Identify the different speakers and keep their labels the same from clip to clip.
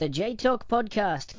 Speaker 1: the J Talk podcast.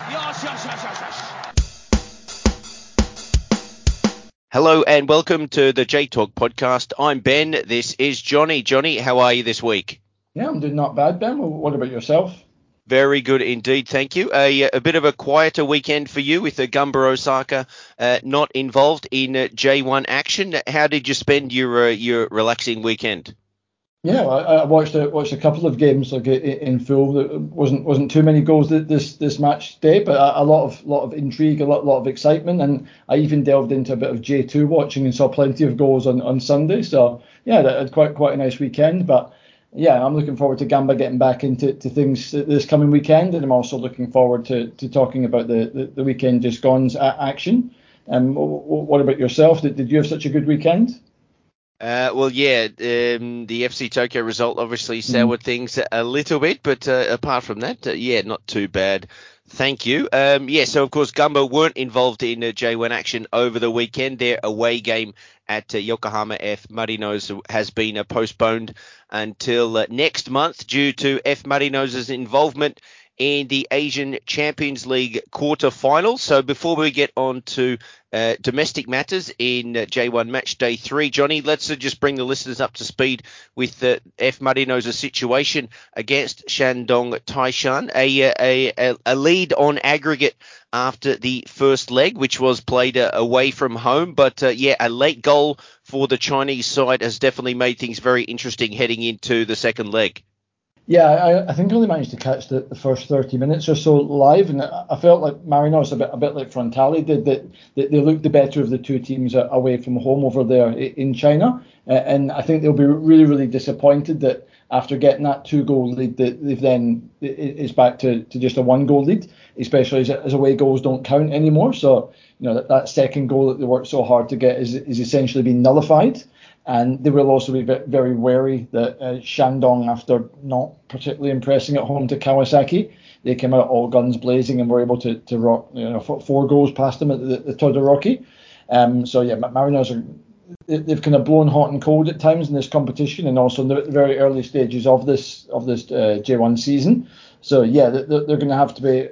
Speaker 2: Hello and welcome to the J Talk podcast. I'm Ben. This is Johnny. Johnny, how are you this week?
Speaker 3: Yeah, I'm doing not bad, Ben. What about yourself?
Speaker 2: Very good indeed, thank you. A bit of a quieter weekend for you with the Gamba Osaka not involved in J1 action. How did you spend your relaxing weekend?
Speaker 3: Yeah, I watched a couple of games like in full. There wasn't too many goals this match day, but a lot of intrigue, a lot of excitement, and I even delved into a bit of J2 watching and saw plenty of goals on Sunday. So yeah, I had quite a nice weekend. But yeah, I'm looking forward to Gamba getting back into things this coming weekend, and I'm also looking forward to talking about the weekend just gone's action. What about yourself? Did you have such a good weekend?
Speaker 2: The FC Tokyo result obviously soured things a little bit, but apart from that, not too bad. Thank you. So of course, Gamba weren't involved in J1 action over the weekend. Their away game at Yokohama F. Marinos has been postponed until next month due to F. Marinos' involvement in the Asian Champions League quarter-final. So before we get on to domestic matters in J1 match day 3, Johnny, let's just bring the listeners up to speed with F. Marinos' situation against Shandong Taishan, a lead on aggregate after the first leg, which was played away from home. But a late goal for the Chinese side has definitely made things very interesting heading into the second leg.
Speaker 3: Yeah, I think I only managed to catch the first 30 minutes or so live, and I felt like Marinos, a bit like Frontale did, that they looked the better of the two teams away from home over there in China. And I think they'll be really, really disappointed that after getting that 2-goal lead, that they've then is back to just a 1-goal lead, especially as away goals don't count anymore. So, that second goal that they worked so hard to get is essentially being nullified. And they will also be very wary that Shandong, after not particularly impressing at home to Kawasaki, they came out all guns blazing and were able to rock 4 goals past them at the Todoroki. Marinos they've kind of blown hot and cold at times in this competition, and also in the very early stages of this J1 season. So yeah, they're going to have to be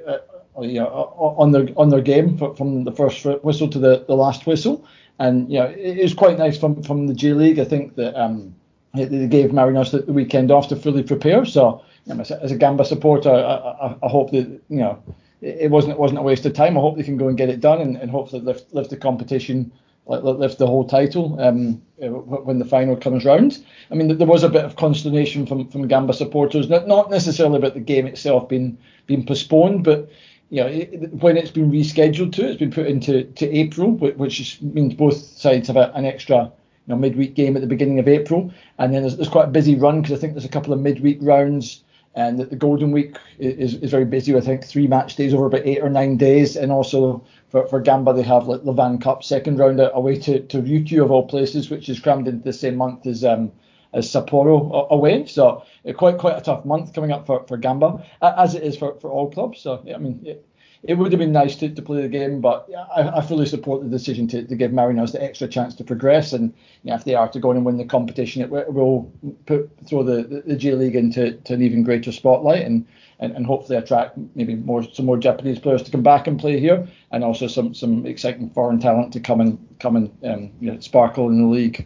Speaker 3: on their game from the first whistle to the last whistle. And it was quite nice from the J League. I think that they gave Marinos the weekend off to fully prepare. So as a Gamba supporter, I hope that it wasn't a waste of time. I hope they can go and get it done and hopefully lift the competition, lift the whole title when the final comes round. I mean, there was a bit of consternation from Gamba supporters, not necessarily about the game itself being postponed, but when it's been rescheduled it's been put into April, which means both sides have an extra midweek game at the beginning of April, and then there's quite a busy run because I think there's a couple of midweek rounds, and the Golden Week is very busy with, I think, 3 match days over about 8 or 9 days, and also for Gamba they have like Levan Cup second round away to Ryukyu of all places, which is crammed into the same month as Sapporo away. So quite a tough month coming up for Gamba, as it is for all clubs. So yeah, I mean, it would have been nice to play the game, but I fully support the decision to give Marinos the extra chance to progress. And if they are to go on and win the competition, it will throw the J League into an even greater spotlight, and hopefully attract maybe some more Japanese players to come back and play here, and also some exciting foreign talent to come and sparkle in the league.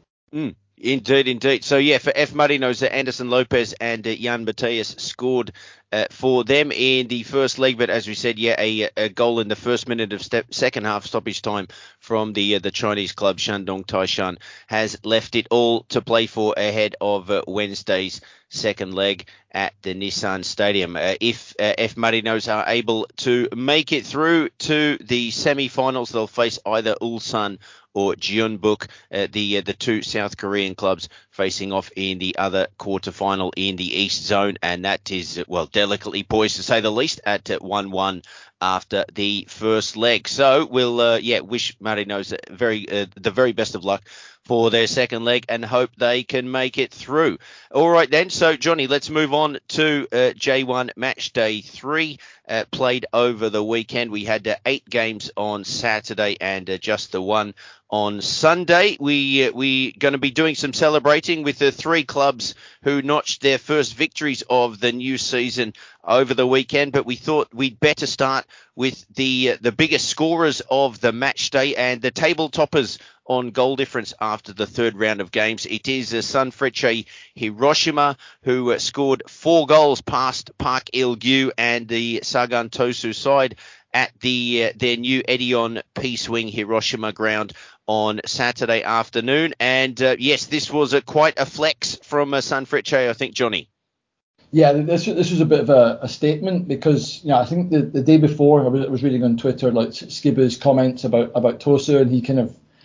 Speaker 2: Indeed. So, for F. Marinos, Anderson Lopez and Jan Matthias scored for them in the first leg. But as we said, a goal in the first minute of second half stoppage time from the Chinese club Shandong Taishan has left it all to play for ahead of Wednesday's second leg at the Nissan Stadium. If F. Marinos are able to make it through to the semi-finals, they'll face either Ulsan or Jeonbuk, the 2 South Korean clubs facing off in the other quarterfinal in the East Zone, and that is, delicately poised to say the least at 1-1 after the first leg. So we'll wish Marinos the very best of luck for their second leg and hope they can make it through. All right then, so Johnny, let's move on to J1 Match Day 3, played over the weekend. We had 8 games on Saturday and just the one on Sunday. We going to be doing some celebrating with the 3 clubs who notched their first victories of the new season over the weekend, but we thought we'd better start with the biggest scorers of the match day and the table toppers on goal difference after the third round of games. It is Sanfrecce Hiroshima who scored 4 goals past Park Il-gu and the Sagan Tosu side at their new Edion Peace Wing Hiroshima ground on Saturday afternoon. And yes, this was quite a flex from Sanfrecce, I think, Johnny.
Speaker 3: Yeah, this was a bit of a statement because I think the day before I was reading on Twitter like Skiba's comments about Tosu, and he kind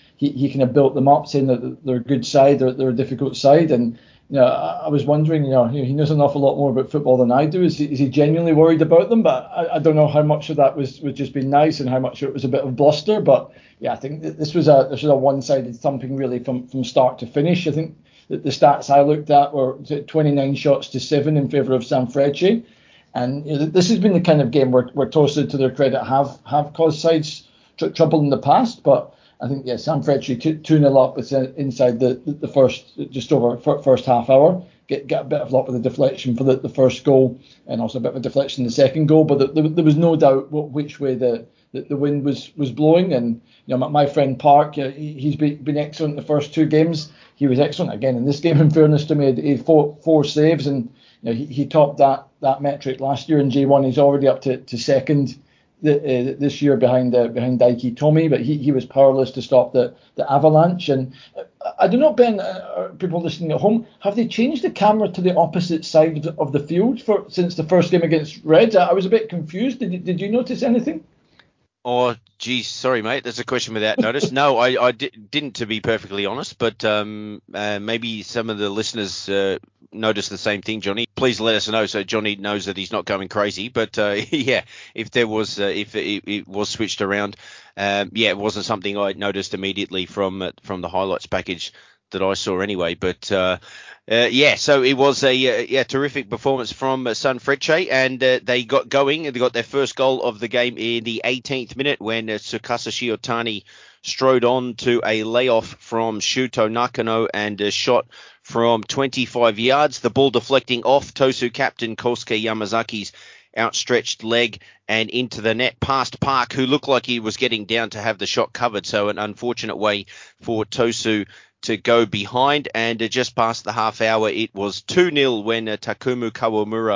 Speaker 3: of built them up saying that they're a good side, they're a difficult side, and I was wondering, he knows an awful lot more about football than I do. Is he genuinely worried about them? But I don't know how much of that was just being nice and how much of it was a bit of bluster. But yeah, I think this was a one-sided thumping really from start to finish. I think that the stats I looked at were 29 shots to 7 in favour of Sanfrecce. And this has been the kind of game where Tosu, to their credit, have caused sides trouble in the past. But I think, Sanfrecce 2-0 up inside the first, just over first half hour. Get a bit of luck with the deflection for the first goal, and also a bit of a deflection in the second goal. But there was no doubt which way the wind was blowing. And my friend Park, he's been excellent the first 2 games. He was excellent again in this game. In fairness to me, he had 4 saves, and he topped that metric last year in J1. He's already up to second this year behind Daiki Tomi, but he was powerless to stop the avalanche. And I don't know, Ben, people listening at home, have they changed the camera to the opposite side of the field since the first game against Reds? I was a bit confused. Did you notice anything?
Speaker 2: Oh, geez, sorry, mate. That's a question without notice. No, I didn't, to be perfectly honest, but maybe some of the listeners noticed the same thing, Johnny. Please let us know so Johnny knows that he's not going crazy. But yeah, if there was, if it was switched around, it wasn't something I noticed immediately from the highlights package that I saw anyway. But so it was a terrific performance from Sanfrecce, and they got going. They got their first goal of the game in the 18th minute when Tsukasa Shiotani strode on to a layoff from Shuto Nakano and a shot from 25 yards. The ball deflecting off Tosu captain Kosuke Yamazaki's outstretched leg and into the net past Park, who looked like he was getting down to have the shot covered. So an unfortunate way for Tosu to go behind, and just past the half hour, it was 2-0 when Takumu Kawamura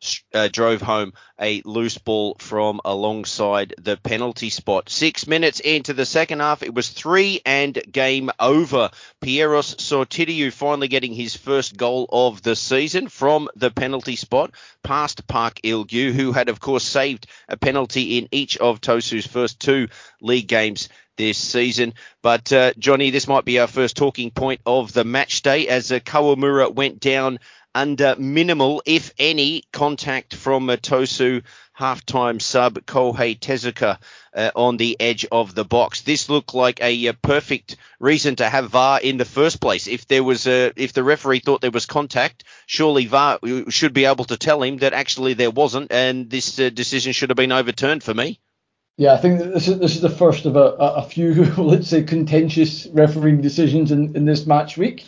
Speaker 2: drove home a loose ball from alongside the penalty spot. 6 minutes into the second half, it was 3 and game over. Pieros Sortiriou finally getting his first goal of the season from the penalty spot past Park Il-gu, who had, of course, saved a penalty in each of Tosu's first 2 league games this season. But Johnny, this might be our first talking point of the match day, as Kawamura went down under minimal, if any, contact from Tosu half-time sub Kohei Tezuka on the edge of the box. This looked like a perfect reason to have VAR in the first place. If the referee thought there was contact, surely VAR should be able to tell him that actually there wasn't, and this decision should have been overturned for me.
Speaker 3: Yeah, I think that this is the first of a few, let's say, contentious refereeing decisions in this match week.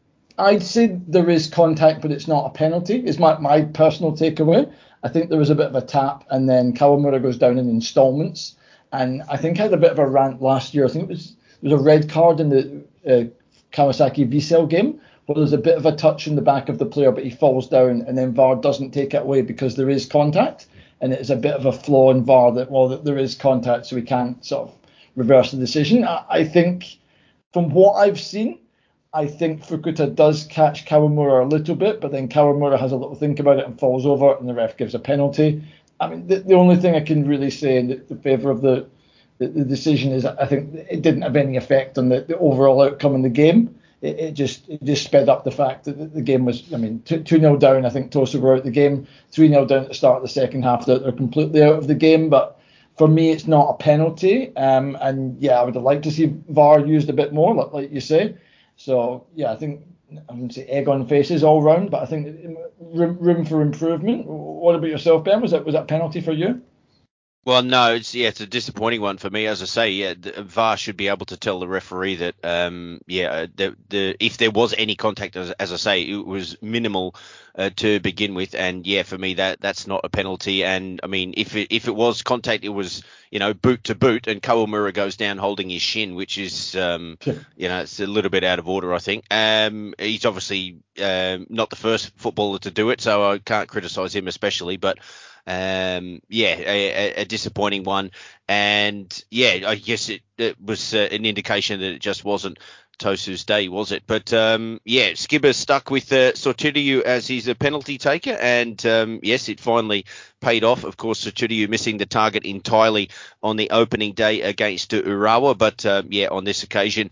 Speaker 3: I'd say there is contact, but it's not a penalty. It's my personal takeaway. I think there was a bit of a tap, and then Kawamura goes down in installments. And I think I had a bit of a rant last year. I think there was a red card in the Kawasaki Wiesel game, where there's a bit of a touch in the back of the player, but he falls down, and then VAR doesn't take it away because there is contact. And it's a bit of a flaw in VAR that there is contact, so we can't sort of reverse the decision. I think from what I've seen, I think Fukuta does catch Kawamura a little bit, but then Kawamura has a little think about it and falls over, and the ref gives a penalty. I mean, the only thing I can really say in the favour of the decision is I think it didn't have any effect on the overall outcome in the game. It just sped up the fact that the game was, 2-0 down. I think Tosu were out the game, 3-0 down at the start of the second half. They're completely out of the game. But for me, it's not a penalty. I would have liked to see VAR used a bit more, like you say. So yeah, I think I wouldn't say egg on faces all round, but I think room for improvement. What about yourself, Ben? Was that penalty for you?
Speaker 2: Well, no, it's a disappointing one for me. As I say, yeah, the VAR should be able to tell the referee that, the if there was any contact, as I say, it was minimal to begin with, and yeah, for me that's not a penalty. And I mean, if it was contact, it was boot to boot, and Kawamura goes down holding his shin, which is it's a little bit out of order, I think. He's obviously not the first footballer to do it, so I can't criticise him especially, but. A disappointing one, and yeah, I guess it was an indication that it just wasn't Tosu's day, was it? But Skibber stuck with Sortiriou as his penalty taker, and yes, it finally paid off. Of course, Sortiriou missing the target entirely on the opening day against Urawa, but on this occasion,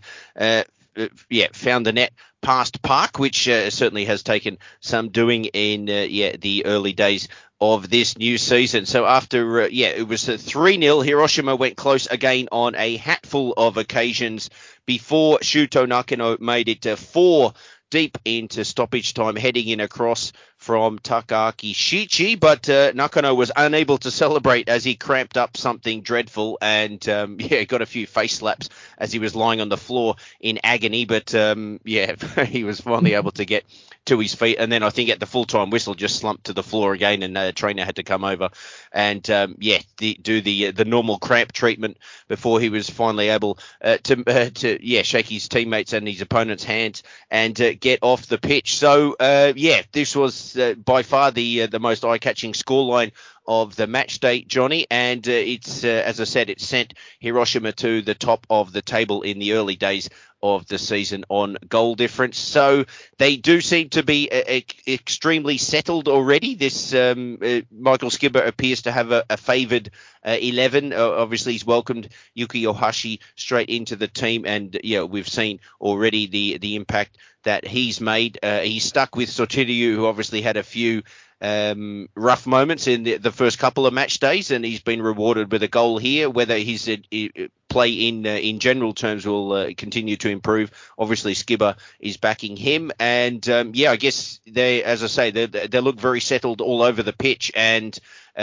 Speaker 2: found the net past Park, which certainly has taken some doing in the early days of this new season. So after, it was 3-0. Hiroshima went close again on a hatful of occasions before Shuto Nakano made it 4 deep into stoppage time, heading in across from Takaaki Shichi, but Nakano was unable to celebrate as he cramped up something dreadful and got a few face slaps as he was lying on the floor in agony, but he was finally able to get to his feet, and then I think at the full-time whistle just slumped to the floor again, and the trainer had to come over and do the normal cramp treatment before he was finally able to shake his teammates and his opponent's hands and get off the pitch. So this was by far the most eye-catching scoreline of the match day, Johnny, and it's as I said, it sent Hiroshima to the top of the table in the early days of the season on goal difference. So they do seem to be extremely settled already. This Michael Skibber appears to have a favoured 11. Obviously, he's welcomed Yuki Ohashi straight into the team, and we've seen already the impact that he's made. He's stuck with Sortiriou, who obviously had a few rough moments in the first couple of match days, and he's been rewarded with a goal here. Whether his play in general terms will continue to improve, obviously Skibber is backing him, and I guess they look very settled all over the pitch, and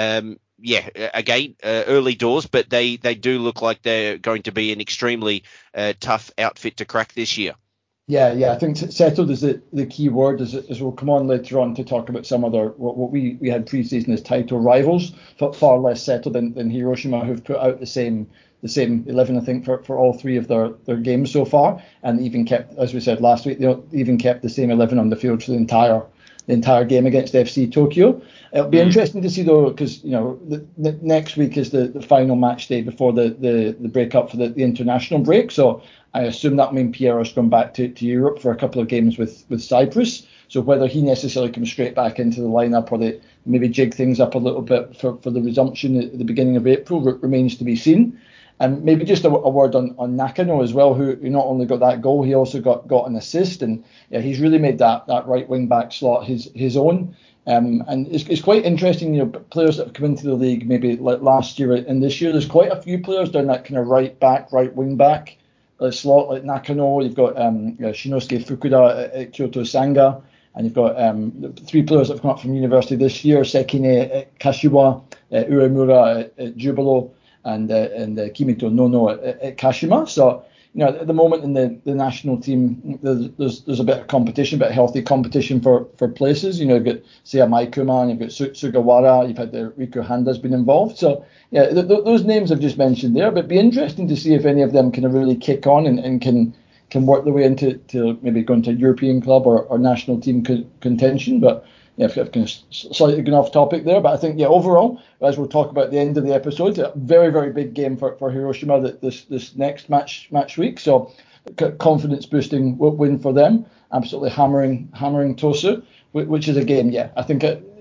Speaker 2: again, early doors, but they do look like they're going to be an extremely tough outfit to crack this year.
Speaker 3: Yeah, I think settled is the key word, as we'll come on later on to talk about some other, what we had pre-season as title rivals, far less settled than Hiroshima, who've put out the same 11, I think, for all three of their games so far, and even kept, as we said last week, they even kept the same 11 on the field for the entire game against FC Tokyo. It'll be interesting to see, though, because next week is the final match day before the break up for the international break. So I assume that means Pierro's gone back to Europe for a couple of games with Cyprus. So whether he necessarily comes straight back into the lineup or they maybe jig things up a little bit for the resumption at the beginning of April remains to be seen. And maybe just a word on Nakano as well, who not only got that goal, he also got an assist, and he's really made that right wing back slot his own. And it's quite interesting, players that have come into the league maybe like last year and this year. There's quite a few players down that kind of right wing back slot, like Nakano. You've got Shinosuke Fukuda at Kyoto Sanga, and you've got 3 players that have come up from university this year: Sekine at Kashiwa, Uemura at Jubilo, and Kimito Nono at Kashima. So at the moment in the national team, there's a bit of competition, a bit of healthy competition for places. You've got Seamai Kuma, you've got Sugawara, you've had the Riku Handa's been involved. So those names I've just mentioned there, but it'd be interesting to see if any of them can really kick on and can work their way into maybe going to a European club or national team contention. But I've kind of slightly gone off topic there, but I think overall, as we'll talk about at the end of the episode, a very, very big game for Hiroshima this next match week. So confidence boosting win for them, absolutely hammering Tosu, which is a game. I think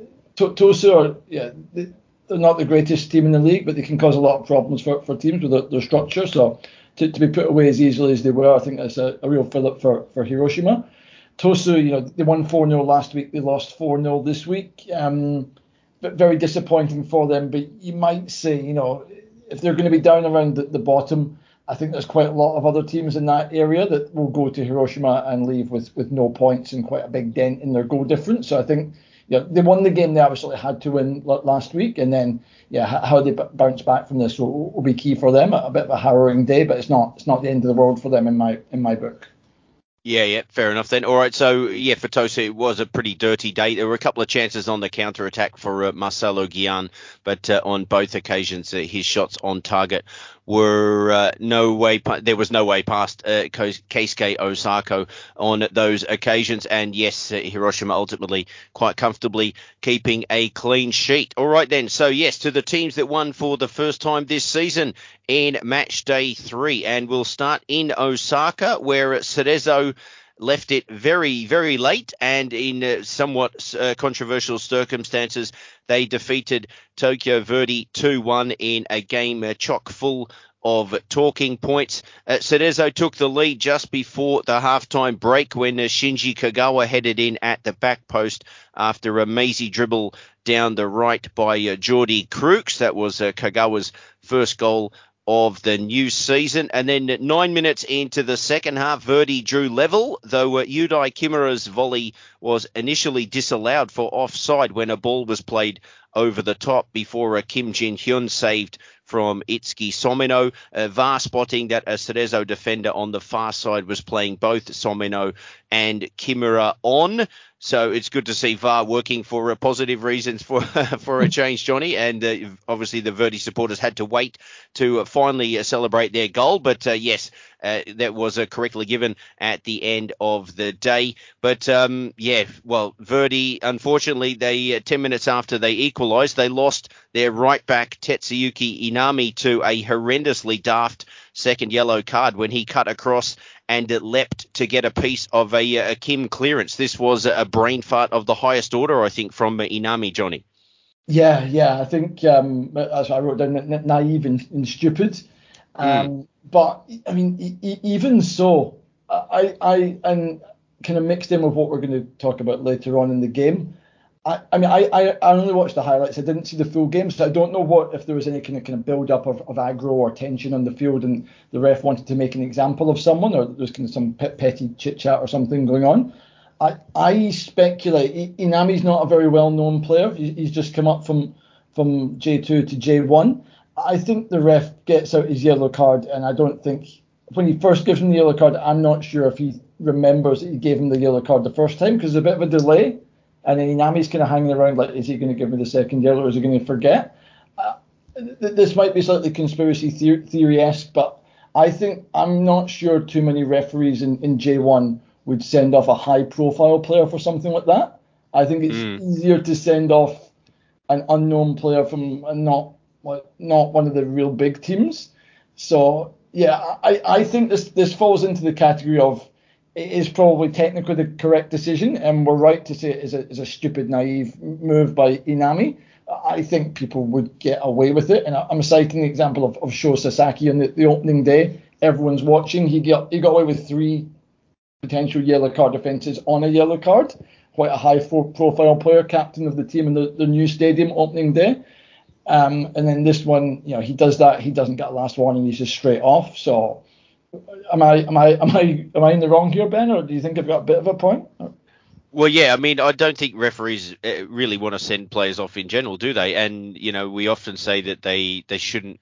Speaker 3: Tosu they're not the greatest team in the league, but they can cause a lot of problems for teams with their structure. So to be put away as easily as they were, I think that's a real fillip for Hiroshima. Tosu, they won 4-0 last week. They lost 4-0 this week. But very disappointing for them. But you might say, if they're going to be down around the bottom, I think there's quite a lot of other teams in that area that will go to Hiroshima and leave with no points and quite a big dent in their goal difference. So I think they won the game they absolutely had to win last week, and then how they bounce back from this will be key for them. A bit of a harrowing day, but it's not the end of the world for them in my book.
Speaker 2: Yeah, fair enough then. All right, so for Tosa, it was a pretty dirty day. There were a couple of chances on the counter-attack for Marcelo Guillen, but on both occasions, his shots on target were there was no way past Keisuke Osako on those occasions. And yes, Hiroshima ultimately quite comfortably keeping a clean sheet. All right then, so yes, to the teams that won for the first time this season in match day 3. And we'll start in Osaka, where Cerezo left it very, very late, and in somewhat controversial circumstances, they defeated Tokyo Verdy 2-1 in a game chock full of talking points. Cerezo took the lead just before the halftime break when Shinji Kagawa headed in at the back post after a mazy dribble down the right by Geordie Crooks. That was Kagawa's first goal of the new season. And then 9 minutes into the second half, Verdy drew level, though Yudai Kimura's volley was initially disallowed for offside when a ball was played over the top before Kim Jin-hyun saved from Itsuki Somino. VAR spotting that a Cerezo defender on the far side was playing both Somino and Kimura on. So it's good to see VAR working for positive reasons for a change, Johnny. And obviously the Verdy supporters had to wait to finally celebrate their goal. But yes, that was correctly given at the end of the day. But Verdy, unfortunately, they 10 minutes after they equalised, they lost their right back Tetsuyuki Inami to a horrendously daft second yellow card when he cut across and leapt to get a piece of a Kim clearance. This was a brain fart of the highest order, I think, from Inami, Johnny.
Speaker 3: Yeah, I think as I wrote down, naive and stupid. But I mean, even so, I kind of mixed in with what we're going to talk about later on in the game. I only watched the highlights. I didn't see the full game, so I don't know if there was any kind of build up of aggro or tension on the field, and the ref wanted to make an example of someone, or there's kind of some petty chit chat or something going on. I speculate Inami's not a very well known player. He's just come up from J2 to J1. I think the ref gets out his yellow card, and I don't think when he first gives him the yellow card, I'm not sure if he remembers that he gave him the yellow card the first time, because there's a bit of a delay. And then Inami's kind of hanging around like, is he going to give me the second yellow, or is he going to forget? This might be slightly conspiracy theory-esque, but I'm not sure too many referees in J1 would send off a high-profile player for something like that. I think it's easier to send off an unknown player from not one of the real big teams. So, yeah, I think this falls into the category of it is probably technically the correct decision, and we're right to say it is a stupid, naive move by Inami. I think people would get away with it, and I'm citing the example of Sho Sasaki on the opening day. Everyone's watching. He got away with 3 potential yellow card offences on a yellow card. Quite a high-profile player, captain of the team in the new stadium opening day. And then this one, he does that. He doesn't get a last warning. He's just straight off. So. Am I in the wrong here, Ben, or do you think I've got a bit of a point?
Speaker 2: Well, yeah, I mean, I don't think referees really want to send players off in general, do they? And we often say that they shouldn't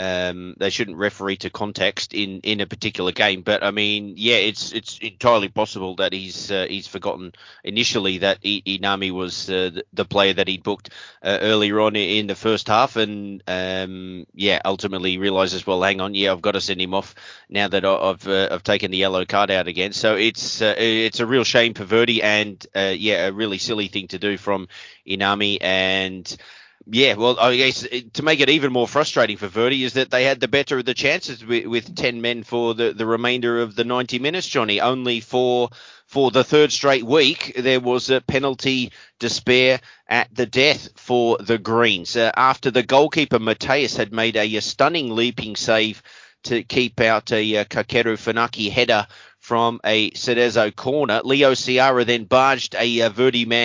Speaker 2: referee to context in a particular game. But I mean, yeah, it's entirely possible that he's forgotten initially that Inami was the player that he booked earlier on in the first half, and ultimately realizes, well, hang on, I've got to send him off now that I've taken the yellow card out again. So it's a real shame for Verdy, and a really silly thing to do from Inami. And yeah, well, I guess to make it even more frustrating for Verdy is that they had the better of the chances with 10 men for the remainder of the 90 minutes, Johnny. Only for the third straight week, there was a penalty despair at the death for the Greens. After the goalkeeper, Mateus, had made a stunning leaping save to keep out a Kakeru Funaki header from a Cerezo corner, Leo Ciara then barged a Verdy man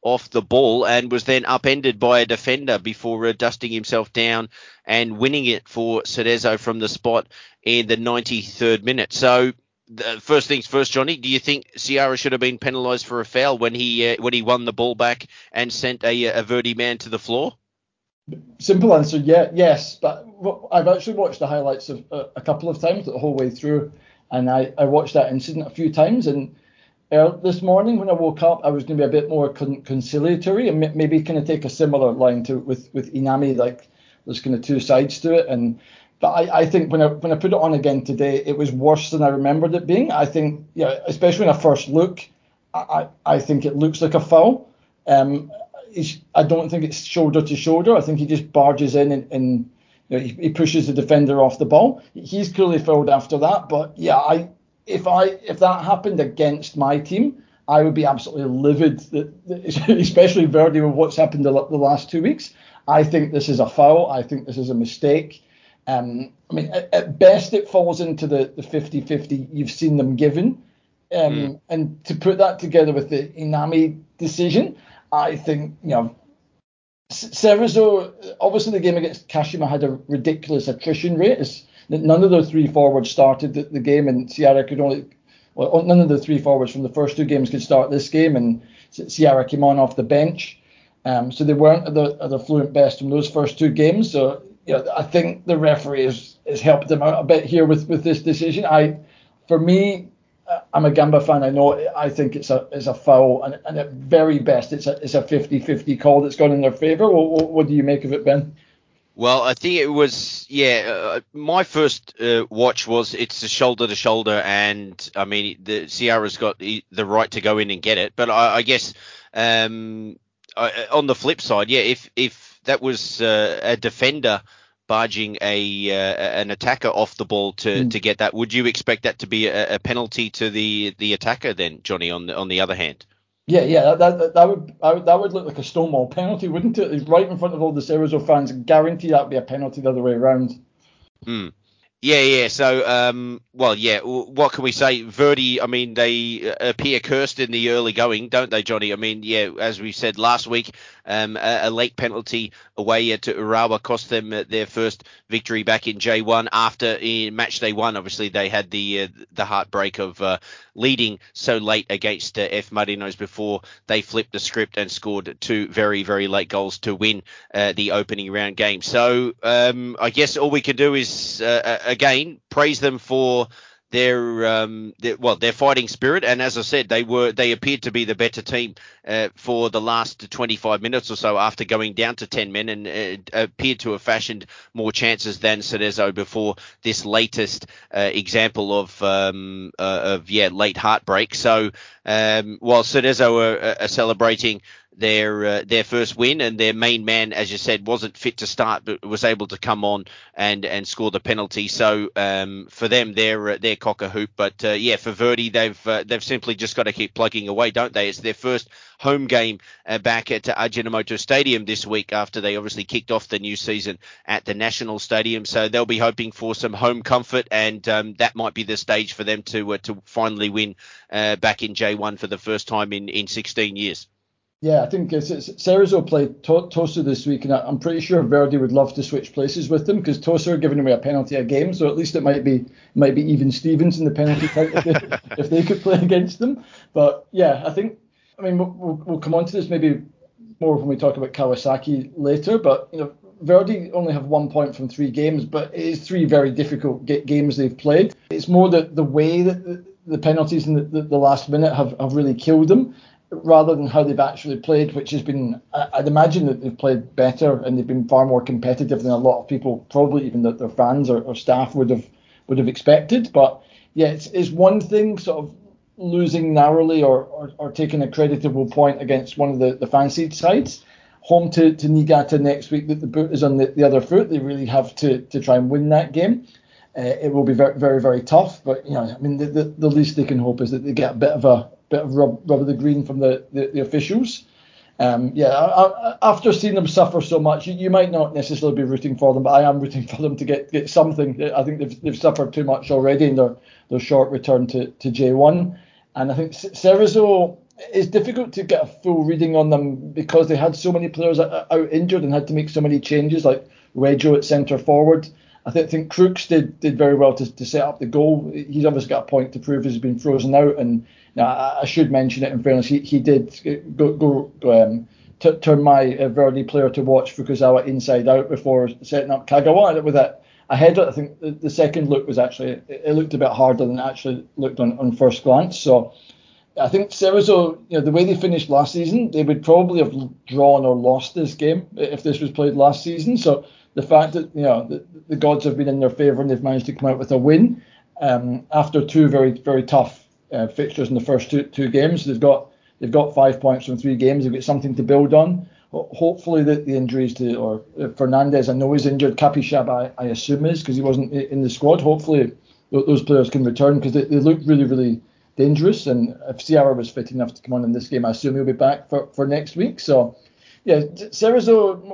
Speaker 2: off the ball and was then upended by a defender before dusting himself down and winning it for Cerezo from the spot in the 93rd minute. So first things first, Johnny, do you think Sierra should have been penalised for a foul when he won the ball back and sent a Verdi man to the floor?
Speaker 3: Simple answer, yeah, yes. But I've actually watched the highlights of a couple of times the whole way through, and I watched that incident a few times. And this morning when I woke up, I was going to be a bit more conciliatory and maybe kind of take a similar line to with Inami, like there's kind of two sides to it. But I think when I put it on again today, it was worse than I remembered it being. I think, yeah, especially in a first look, I think it looks like a foul. I don't think it's shoulder to shoulder. I think he just barges in and he pushes the defender off the ball. He's clearly fouled after that. But yeah, if that happened against my team, I would be absolutely livid. Especially Verdi with what's happened the last 2 weeks. I think this is a foul. I think this is a mistake. I mean, at best, it falls into the 50-50 you've seen them given. And to put that together with the Inami decision, I think, Cerezo, obviously the game against Kashima had a ridiculous attrition rate. None of the three forwards started the game, and Sierra none of the three forwards from the first two games could start this game, and Sierra came on off the bench. So they weren't at the fluent best from those first two games. So, I think the referee has helped them out a bit here with this decision. For me, I'm a Gamba fan. I know. I think it's a foul, and at very best, it's a 50-50 call that's gone in their favour. What do you make of it, Ben?
Speaker 2: Well, I think it was, my first watch was it's a shoulder to shoulder, and I mean the Sierra's got the right to go in and get it. But I guess on the flip side, if that was a defender barging an attacker off the ball to get that, would you expect that to be a penalty to the attacker then, Johnny? On the other hand, that would look like a Stonewall penalty, wouldn't it? It's right in front of all the Cerezo fans. Guarantee that would be a penalty the other way around. Yeah. So, what can we say? Verdi, I mean, they appear cursed in the early going, don't they, Johnny? I mean, as we said last week, a late penalty away to Urawa cost them their first victory back in J1 after in match day one. Obviously, they had the heartbreak of leading so late against F Marinos before they flipped the script and scored two very, very late goals to win the opening round game. So I guess all we can do is again praise them for their fighting spirit, and as I said, they appeared to be the better team for the last 25 minutes or so after going down to 10 men, and appeared to have fashioned more chances than Cerezo before this latest example of late heartbreak. So while Cerezo are celebrating their first win, and their main man, as you said, wasn't fit to start but was able to come on and score the penalty. So for them, they're cock a hoop. But for Verdi, they've simply just got to keep plugging away, don't they? It's their first home game back at Ajinomoto Stadium this week after they obviously kicked off the new season at the National Stadium. So they'll be hoping for some home comfort, and that might be the stage for them to finally win back in J1 for the first time in 16 years.
Speaker 3: Yeah, I think Cerezo played Tosu this week, and I'm pretty sure Verdi would love to switch places with them because Tosu are giving away a penalty a game, so at least it might be even Stevens in the penalty count if they could play against them. But yeah, I mean we'll come on to this maybe more when we talk about Kawasaki later. But Verdi only have 1 point from 3 games, but it is 3 very difficult games they've played. It's more the way that the penalties in the last minute have really killed them, rather than how they've actually played, which has been, I'd imagine that they've played better and they've been far more competitive than a lot of people, probably even their fans or staff would have expected. But yeah, it's one thing sort of losing narrowly or taking a creditable point against one of the fancied sides. Home to Niigata next week, that the boot is on the other foot. They really have to try and win that game. It will be very, very, very tough. But I mean, the least they can hope is that they get a bit of rub of the green from the officials. After seeing them suffer so much, you might not necessarily be rooting for them, but I am rooting for them to get something. I think they've suffered too much already in their short return to J1. And I think Cerezo, it's difficult to get a full reading on them because they had so many players out injured and had to make so many changes, like Reggio at centre forward. I think Crooks did very well to set up the goal. He's obviously got a point to prove he's been frozen out. And I should mention it in fairness, he did turn my Verdi player to watch Fukuzawa inside out before setting up Kagawa with a header. I think the second look was actually, it looked a bit harder than it actually looked on first glance. So I think Cerezo, the way they finished last season, they would probably have drawn or lost this game if this was played last season. So the fact that the gods have been in their favour and they've managed to come out with a win after two very very tough fixtures in the first two games, they've got 5 points from 3 games. They've got something to build on. Hopefully the injuries to Fernandez, I know he's injured. Capixaba, I assume is, because he wasn't in the squad. Hopefully those players can return because they look really really dangerous. And if Ciara was fit enough to come on in this game, I assume he'll be back for next week. So yeah, Cerezo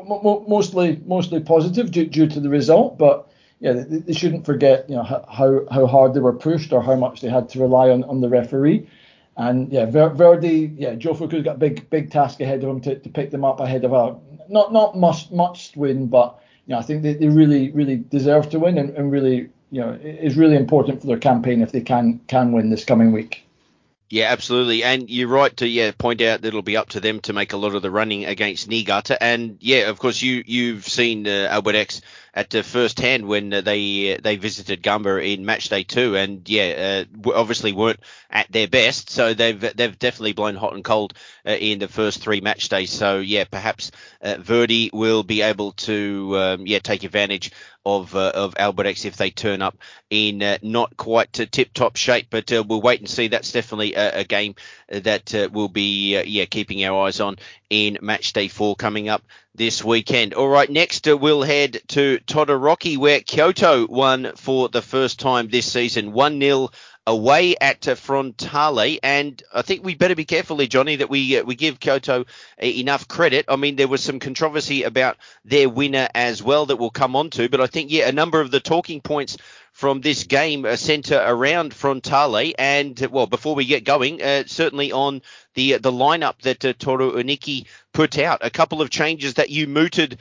Speaker 3: mostly positive due to the result, but yeah, they shouldn't forget how hard they were pushed or how much they had to rely on the referee. And yeah, Verdi, Joe Fuku's got a big task ahead of him to pick them up ahead of a not must win, but I think they really really deserve to win and really is really important for their campaign if they can win this coming week.
Speaker 2: Yeah, absolutely. And you're right to point out that it'll be up to them to make a lot of the running against Niigata. And yeah, of course, you've seen Albert X at first hand when they visited Gamba in match day 2, and obviously weren't at their best. So they've definitely blown hot and cold in the first 3 match days. So yeah, perhaps Verdi will be able to take advantage of Albert X if they turn up in not quite tip-top shape, but we'll wait and see. That's definitely a game that we'll be keeping our eyes on in match day 4 coming up this weekend. All right, next we'll head to Todoroki, where Kyoto won for the first time this season, 1-0 away at Frontale. And I think we better be careful, Johnny, that we give Kyoto enough credit. I mean, there was some controversy about their winner as well that we'll come on to, but I think, a number of the talking points from this game centre around Frontale. And, well, before we get going, certainly on the lineup that Toru Oniki put out, a couple of changes that you mooted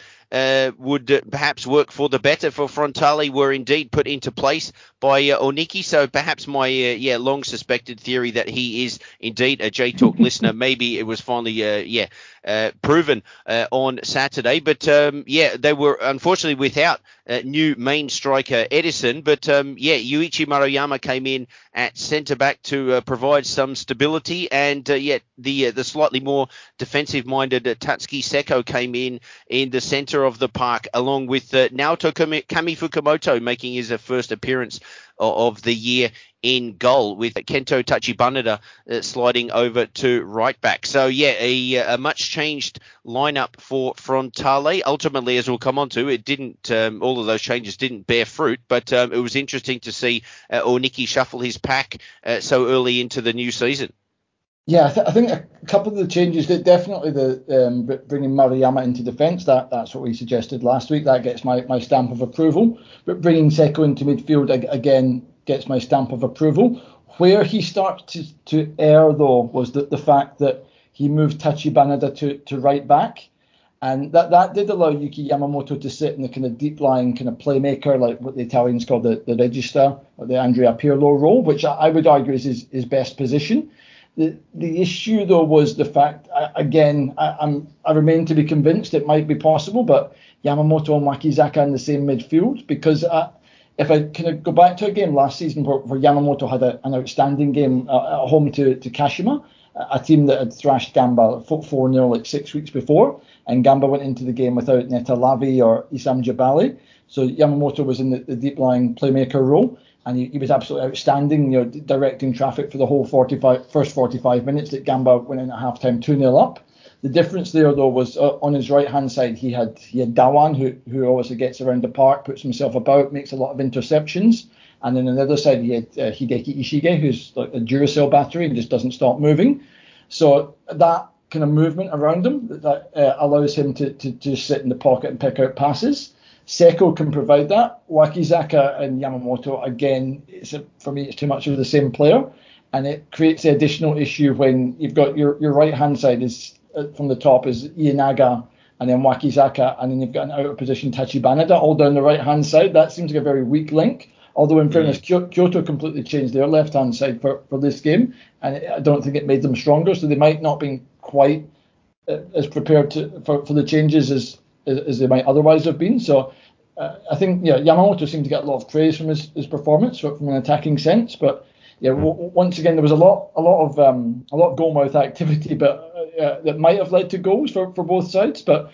Speaker 2: would perhaps work for the better for Frontale were indeed put into place by Oniki. So perhaps my long suspected theory that he is indeed a J-Talk listener, maybe it was finally proven on Saturday. But they were unfortunately without new main striker Edison. But Yuichi Maruyama came in at centre back to provide some stability, and the slightly more defensive minded Tatsuki Seko came in the centre of the park, along with Naoto Kami Fukumoto making his first appearance of the year in goal, with Kento Tachibanada sliding over to right back. So a much changed lineup for Frontale. Ultimately, as we'll come on to, it didn't all of those changes didn't bear fruit, but it was interesting to see Oniki shuffle his pack so early into the new season.
Speaker 3: Yeah, I think a couple of the changes, that definitely the bringing Maruyama into defence, that's what we suggested last week. That gets my stamp of approval. But bringing Seko into midfield again gets my stamp of approval. Where he starts to err, though, was the fact that he moved Tachibanada to right back. And that did allow Yuki Yamamoto to sit in the kind of deep lying kind of playmaker, like what the Italians call the regista, or the Andrea Pirlo role, which I would argue is his best position. The issue, though, was the fact, again, I remain to be convinced it might be possible, but Yamamoto and Wakizaka in the same midfield, because if I kind of go back to a game last season where Yamamoto had an outstanding game at home to Kashima, a team that had thrashed Gamba 4-0 like 6 weeks before, and Gamba went into the game without Neta Lavi or Isam Jabali. So Yamamoto was in the deep-lying playmaker role, and he was absolutely outstanding, directing traffic for the whole first 45 minutes that Gamba went in at halftime 2-0 up. The difference there, though, was on his right-hand side, he had Dawan, who obviously gets around the park, puts himself about, makes a lot of interceptions. And then on the other side, he had Hideki Ishige, who's like a Duracell battery and just doesn't stop moving. So that kind of movement around him that allows him to just sit in the pocket and pick out passes. Seko can provide that. Wakizaka and Yamamoto, again, for me, it's too much of the same player. and it creates the additional issue when you've got your right hand side is from the top is Ienaga and then Wakizaka, and then you've got an out of position Tachibanada all down the right hand side. That seems like a very weak link. Although in fairness, Kyoto completely changed their left hand side for this game, and I don't think it made them stronger. So they might not be quite as prepared for the changes as they might otherwise have been. So I think Yamamoto seemed to get a lot of praise from his performance from an attacking sense, but once again there was a lot of goal mouth activity, but that might have led to goals for both sides. But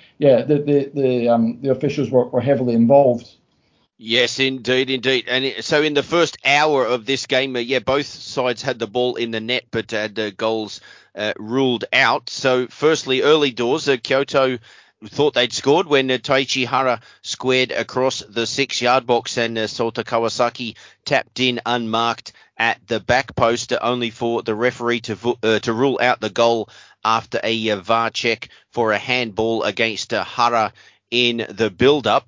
Speaker 3: the officials were heavily involved.
Speaker 2: Yes, indeed. And so in the first hour of this game, both sides had the ball in the net, but had goals ruled out. So firstly, early doors, Kyoto thought they'd scored when Taichi Hara squared across the 6-yard box, and Sota Kawasaki tapped in unmarked at the back post, only for the referee to rule out the goal after a VAR check for a handball against Hara in the build-up.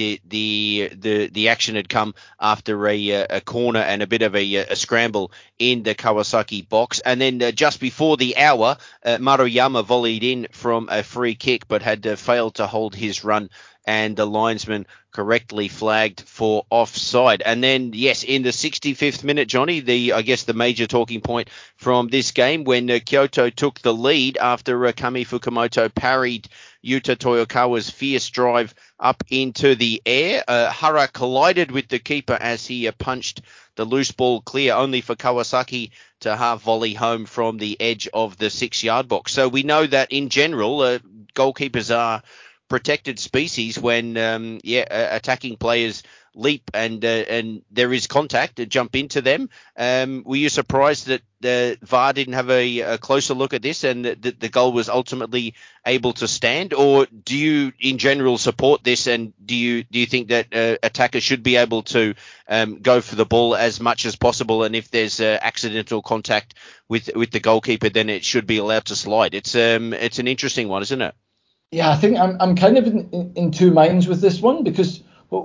Speaker 2: The action had come after a corner and a bit of a scramble in the Kawasaki box. And then just before the hour, Maruyama volleyed in from a free kick, but had failed to hold his run, and the linesman correctly flagged for offside. And then, yes, in the 65th minute, Johnny, I guess the major talking point from this game, when Kyoto took the lead after Kami Fukumoto parried Yuta Toyokawa's fierce drive up into the air. Hara collided with the keeper as he punched the loose ball clear, only for Kawasaki to half volley home from the edge of the 6-yard box. So we know that in general, goalkeepers are protected species when attacking players leap and there is contact to jump into them. Were you surprised that the VAR didn't have a closer look at this and that the goal was ultimately able to stand? Or do you in general support this, and do you think that attackers should be able to go for the ball as much as possible, and if there's accidental contact with the goalkeeper, then it should be allowed to slide? It's an interesting one, isn't it?
Speaker 3: Yeah, I think I'm kind of in two minds with this one, because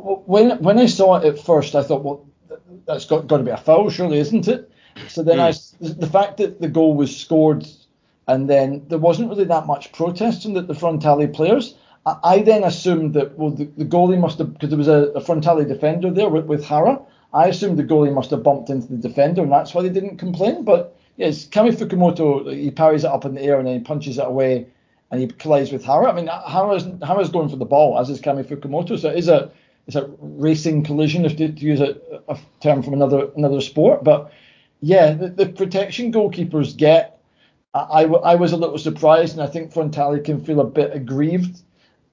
Speaker 3: when I saw it at first, I thought, well, that's got to be a foul, surely, isn't it? So then the fact that the goal was scored and then there wasn't really that much protest from the Frontale players, I then assumed that, well, the goalie must have, because there was a Frontale defender there with Hara, I assumed the goalie must have bumped into the defender and that's why they didn't complain. But yes, Kami Fukumoto, he parries it up in the air and then he punches it away and he collides with Hara. I mean, Hara's going for the ball, as is Kami Fukumoto, so it's a racing collision, if to use a term from another sport. But yeah, the protection goalkeepers get, I was a little surprised, and I think Frontale can feel a bit aggrieved,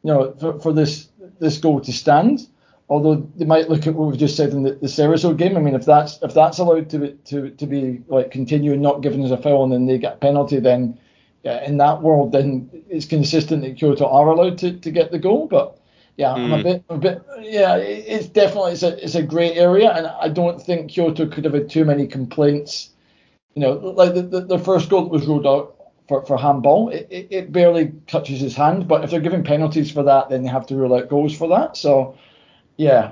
Speaker 3: for this goal to stand. Although they might look at what we've just said in the Ceresor game. I mean, if that's allowed to be like continuing not giving us a foul and then they get a penalty, then in that world, then it's consistent that Kyoto are allowed to get the goal. But yeah, I'm a bit. Yeah, it's definitely it's a grey area, and I don't think Kyoto could have had too many complaints. Like the first goal that was ruled out for handball, it barely touches his hand. But if they're giving penalties for that, then they have to rule out goals for that. So yeah,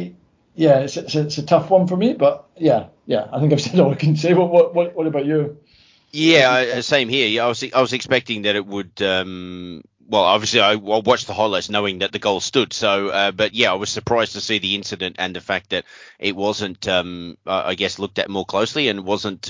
Speaker 3: it's a tough one for me. But yeah, I think I've said all I can say. What about you?
Speaker 2: Yeah, same here. Yeah, I was expecting that it would. Well, obviously, I watched the highlights knowing that the goal stood. So, but yeah, I was surprised to see the incident and the fact that it wasn't, I guess, looked at more closely and wasn't.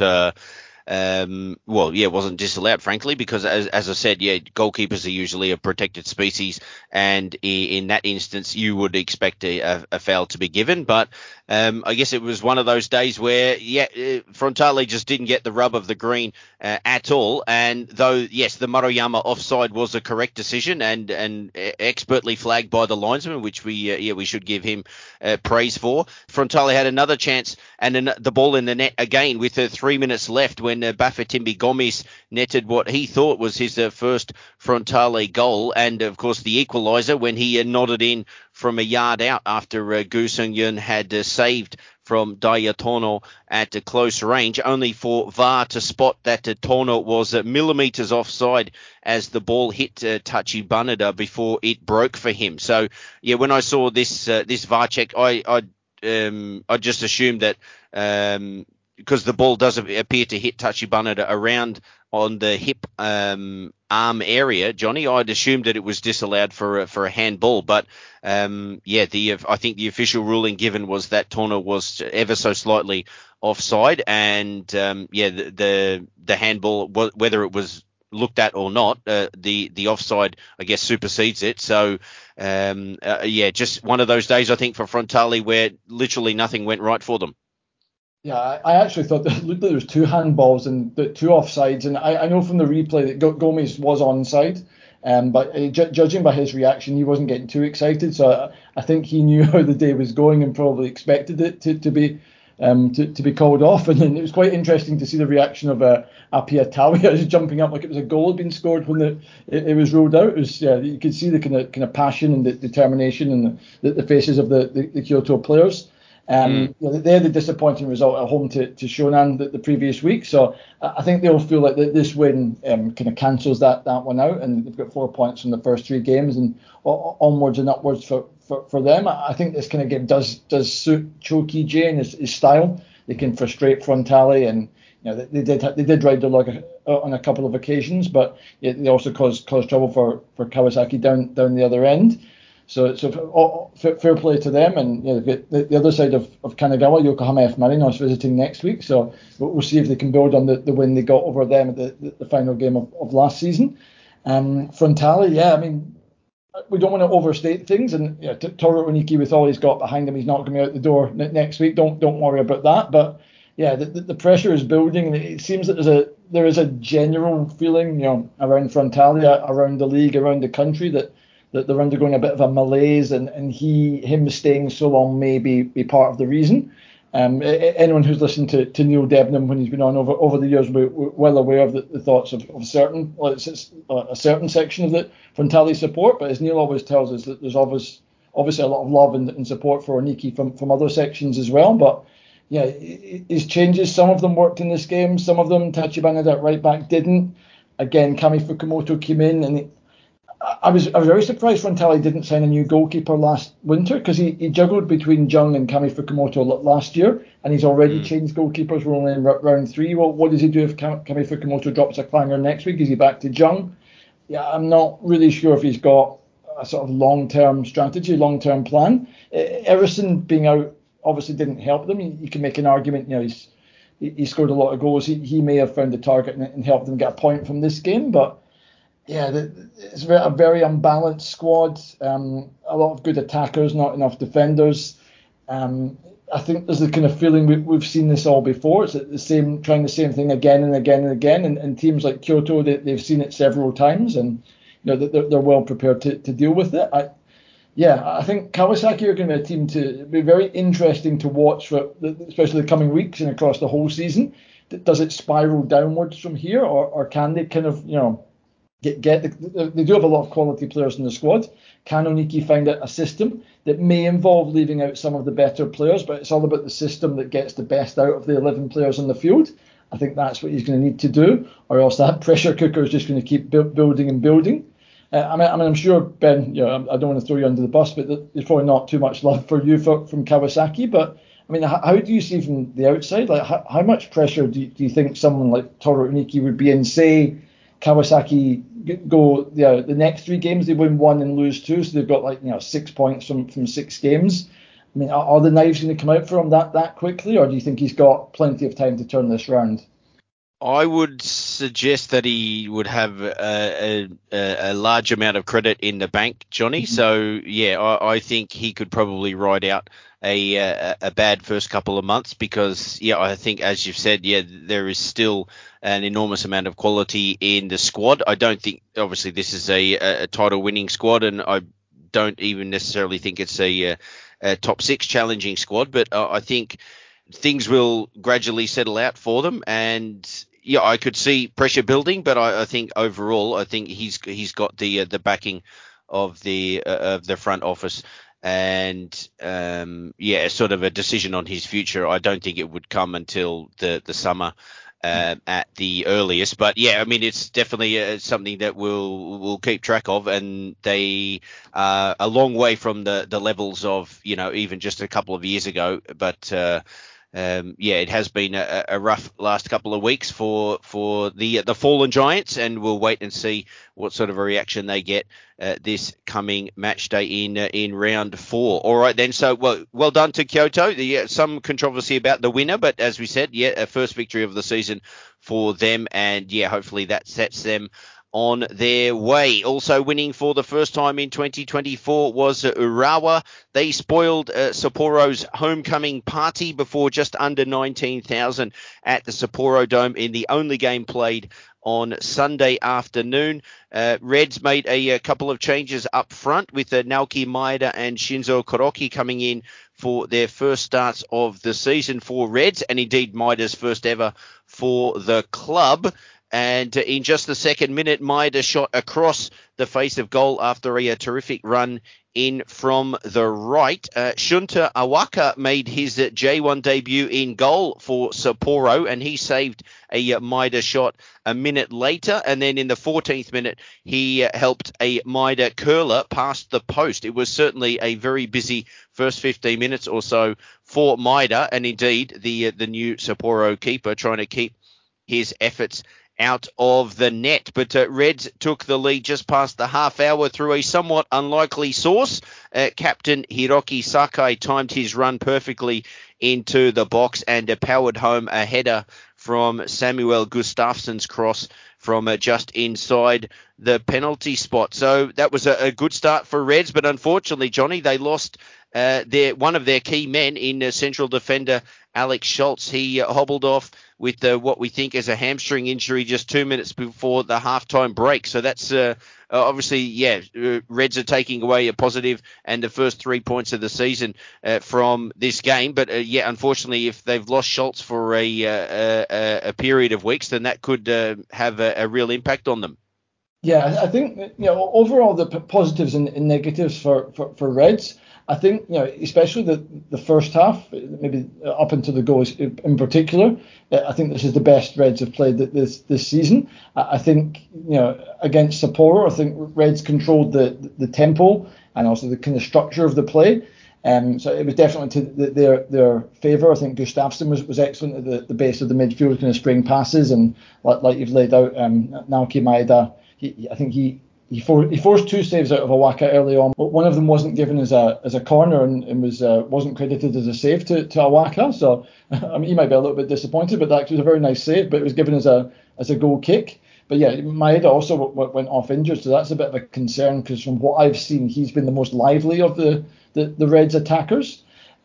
Speaker 2: Wasn't disallowed, frankly, because as I said, goalkeepers are usually a protected species, and in that instance, you would expect a foul to be given. But I guess it was one of those days where, Frontale just didn't get the rub of the green at all. And though, yes, the Maruyama offside was a correct decision and expertly flagged by the linesman, which we should give him praise for. Frontale had another chance and then the ball in the net again with 3 minutes left when Bafétimbi Gomis netted what he thought was his first Frontale goal, and of course the equaliser when he nodded in from a yard out after Gu Seung-yun had saved from Daya Tono at close range, only for VAR to spot that Tono was millimetres offside as the ball hit Tachi Banada before it broke for him. So yeah, when I saw this VAR check, I just assumed that because the ball does appear to hit Tachibana around on the hip arm area, Johnny, I'd assumed that it was disallowed for a handball. But I think the official ruling given was that Torner was ever so slightly offside, and the handball, whether it was looked at or not, the offside, I guess, supersedes it. So just one of those days, I think, for Frontale where literally nothing went right for them.
Speaker 3: Yeah, I actually thought that looked like there was two handballs and two offsides, and I know from the replay that Gomez was onside, but judging by his reaction, he wasn't getting too excited. So I think he knew how the day was going and probably expected it to be called off. And then it was quite interesting to see the reaction of Apia Talia jumping up like it was a goal had been scored when it was ruled out. It was, you could see the kind of passion and the determination in the faces of the Kyoto players. They had a disappointing result at home to Shonan the previous week, so I think they'll feel like this win kind of cancels that one out, and they've got 4 points from the first 3 games and onwards and upwards for them. I think this kind of game does suit Choki and his style. They can frustrate Frontale, and they did ride the log on a couple of occasions, but they also caused trouble for Kawasaki down the other end. So fair play to them, and the other side of Kanagawa, Yokohama F Marinos visiting next week. So we'll see if they can build on the win they got over them at the final game of last season. Frontale, we don't want to overstate things, and Toru Oniki, with all he's got behind him, he's not going to be out the door next week. Don't worry about that. But the pressure is building, and it seems that there is a general feeling, around Frontale, around the league, around the country that they're undergoing a bit of a malaise, and him staying so long may be part of the reason. Anyone who's listened to Neil Debnam when he's been on over the years will be well aware of the thoughts of a certain section of the Frontale support. But as Neil always tells us, that there's obviously a lot of love and support for Oniki from other sections as well. But his changes, some of them worked in this game, some of them Tachibana at right back didn't. Again, Kami Fukumoto came in, and I was very surprised Frontale didn't sign a new goalkeeper last winter, because he juggled between Jung and Kami Fukumoto last year, and he's already changed goalkeepers. We're only in round 3. Well, what does he do if Kami Fukumoto drops a clanger next week? Is he back to Jung? Yeah, I'm not really sure if he's got a sort of long-term strategy, long-term plan. Everson being out obviously didn't help them. You can make an argument, he scored a lot of goals. He may have found the target and helped them get a point from this game, but it's a very unbalanced squad. A lot of good attackers, not enough defenders. I think there's the kind of feeling we've seen this all before. It's trying the same thing again and again and again. And teams like Kyoto, they've seen it several times, and they're well prepared to deal with it. I think Kawasaki are going to be a team to be very interesting to watch for, especially the coming weeks and across the whole season. Does it spiral downwards from here, or can they kind of they do have a lot of quality players in the squad? Can Oniki find a system that may involve leaving out some of the better players, but it's all about the system that gets the best out of the 11 players on the field? I think that's what he's going to need to do, or else that pressure cooker is just going to keep building and building. I'm sure, Ben, I don't want to throw you under the bus, but there's probably not too much love for you from Kawasaki. But how do you see from the outside? Like, how much pressure do you think someone like Toru Oniki would be in? Say Kawasaki go the next 3 games, they win 1 and lose 2, so they've got 6 points from 6 games. Are the knives going to come out for him that quickly, or do you think he's got plenty of time to turn this round?
Speaker 2: I would suggest that he would have a large amount of credit in the bank, Johnny. Mm-hmm. So I think he could probably ride out a bad first couple of months, because I think, as you've said, there is still an enormous amount of quality in the squad. I don't think, obviously, this is a title winning squad, and I don't even necessarily think it's a top 6 challenging squad, but I think things will gradually settle out for them. And I could see pressure building, but I think overall, I think he's got the backing of the front office, and sort of a decision on his future. I don't think it would come until the summer at the earliest. But it's definitely something that we'll keep track of, and they are a long way from the levels of even just a couple of years ago. But it has been a rough last couple of weeks for the fallen Giants, and we'll wait and see what sort of a reaction they get this coming match day in round 4. All right then, so well done to Kyoto. Some controversy about the winner, but as we said, a first victory of the season for them, and hopefully that sets them on their way. Also winning for the first time in 2024 was Urawa. They spoiled Sapporo's homecoming party before just under 19,000 at the Sapporo Dome in the only game played on Sunday afternoon. Reds made a couple of changes up front with Naoki Maeda and Shinzo Kuroki coming in for their first starts of the season for Reds, and indeed Maeda's first ever for the club. And in just the second minute, Maeda shot across the face of goal after a terrific run in from the right. Shunta Awaka made his J1 debut in goal for Sapporo, and he saved a Maeda shot a minute later. And then in the 14th minute, he helped a Maeda curler past the post. It was certainly a very busy first 15 minutes or so for Maeda, and indeed the new Sapporo keeper trying to keep his efforts out of the net. But Reds took the lead just past the half hour through a somewhat unlikely source. Captain Hiroki Sakai timed his run perfectly into the box and powered home a header from Samuel Gustafsson's cross from just inside the penalty spot. So that was a good start for Reds, but unfortunately, Johnny, they lost one of their key men in central defender Alex Schultz. He hobbled off with what we think is a hamstring injury just 2 minutes before the halftime break. So that's obviously, Reds are taking away a positive and the first 3 points of the season from this game. But unfortunately, if they've lost Schultz for a period of weeks, then that could have a real impact on them.
Speaker 3: Yeah, I think overall the positives and negatives for Reds. I think especially the first half, maybe up until the goals in particular. I think this is the best Reds have played this season. I think against Sapporo, I think Reds controlled the tempo and also the kind of structure of the play. So it was definitely to their favour. I think Gustafsson was excellent at the base of the midfield, kind of spraying passes, and like you've laid out, Naoki Maeda. I think he forced 2 saves out of Awaka early on. But one of them wasn't given as a corner and wasn't credited as a save to Awaka. So I mean, he might be a little bit disappointed, but that was a very nice save. But it was given as a goal kick. But Maeda also went off injured, so that's a bit of a concern because from what I've seen, he's been the most lively of the Reds attackers.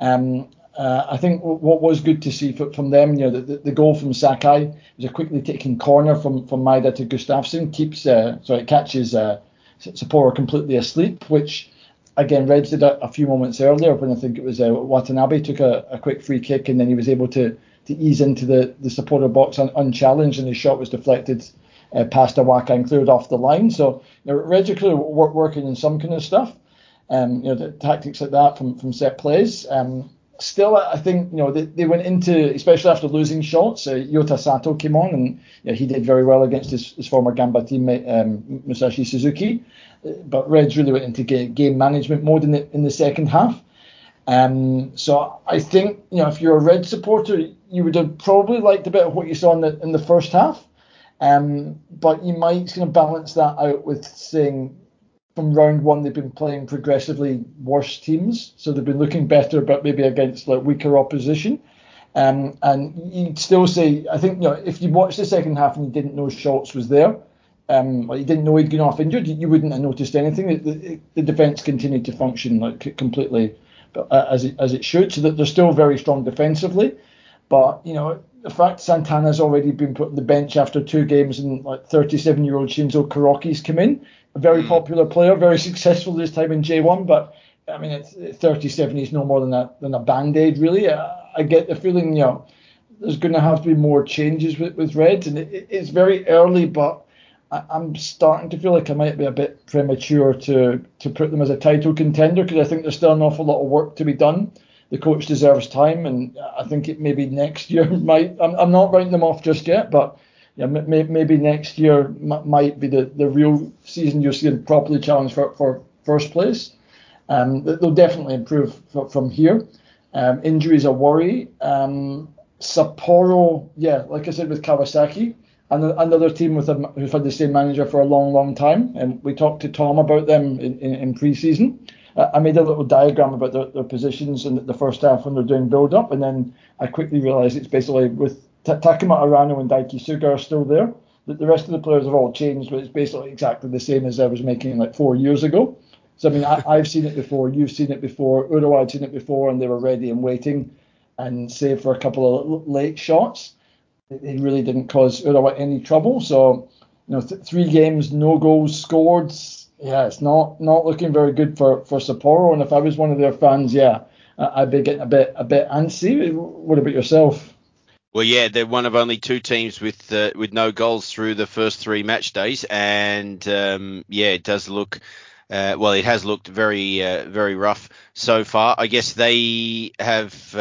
Speaker 3: I think what was good to see from them, the goal from Sakai was a quickly taken corner from Maeda to Gustafsson, catches Sapporo completely asleep, which again Reds did a few moments earlier when I think it was Watanabe took a quick free kick and then he was able to ease into the Sapporo box unchallenged, and his shot was deflected past Awaka and cleared off the line. So Reds are clearly working on some kind of stuff, the tactics like that from set plays. Still, I think they went into, especially after losing shots. Yota Sato came on, and he did very well against his former Gamba teammate Musashi Suzuki. But Reds really went into game management mode in the second half. So I think if you're a Red supporter, you would have probably liked a bit of what you saw in the first half. But you might kind of balance that out with saying, from round 1, they've been playing progressively worse teams, so they've been looking better, but maybe against weaker opposition. And you'd still say, I think, if you watched the second half and you didn't know Schultz was there, or you didn't know he'd gone off injured, you wouldn't have noticed anything. The defence continued to function completely as it should, so that they're still very strong defensively. But the fact Santana's already been put on the bench after 2 games, and 37-year-old Shinzo Kuroki's come in. A very popular player, very successful this time in J1, but I mean, it's 37. He's no more than a band-aid, really. I get the feeling, there's going to have to be more changes with Reds, and it's very early, but I'm starting to feel like I might be a bit premature to put them as a title contender, because I think there's still an awful lot of work to be done. The coach deserves time, and I think it maybe next year might. I'm not writing them off just yet, but. Yeah, maybe next year might be the real season you'll see them properly challenge for first place. They'll definitely improve from here. Injuries a worry. Sapporo, yeah, like I said with Kawasaki, another team who've had the same manager for a long, long time. And we talked to Tom about them in pre-season. I made a little diagram about their positions in the first half when they're doing build-up, and then I quickly realised it's basically with Takuma Arano and Daiki Suga are still there. The rest of the players have all changed, but it's basically exactly the same as I was making like 4 years ago. So I mean, I've seen it before, you've seen it before, Urawa had seen it before, and they were ready and waiting. And save for a couple of late shots, they really didn't cause Urawa any trouble. So, 3 games, no goals scored. Yeah, it's not looking very good for Sapporo. And if I was one of their fans, yeah, I'd be getting a bit antsy. What about yourself?
Speaker 2: Well, yeah, they're one of only 2 teams with no goals through the first 3 match days, and it does look. It has looked very, very rough so far. I guess they have,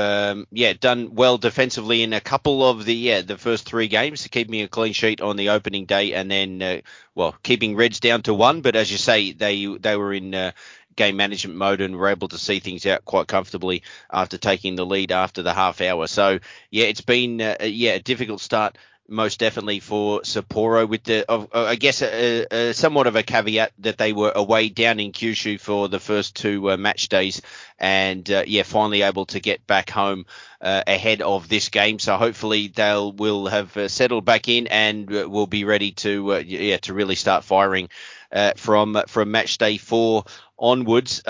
Speaker 2: done well defensively in a couple of the first 3 games, keeping a clean sheet on the opening day, and then, keeping Reds down to 1. But as you say, they were in game management mode and were able to see things out quite comfortably after taking the lead after the half hour. So, yeah, it's been, a difficult start, most definitely, for Sapporo, with I guess somewhat of a caveat that they were away down in Kyushu for the first 2 match days, and finally able to get back home ahead of this game. So hopefully will have settled back in and will be ready to really start firing from match day 4 onwards.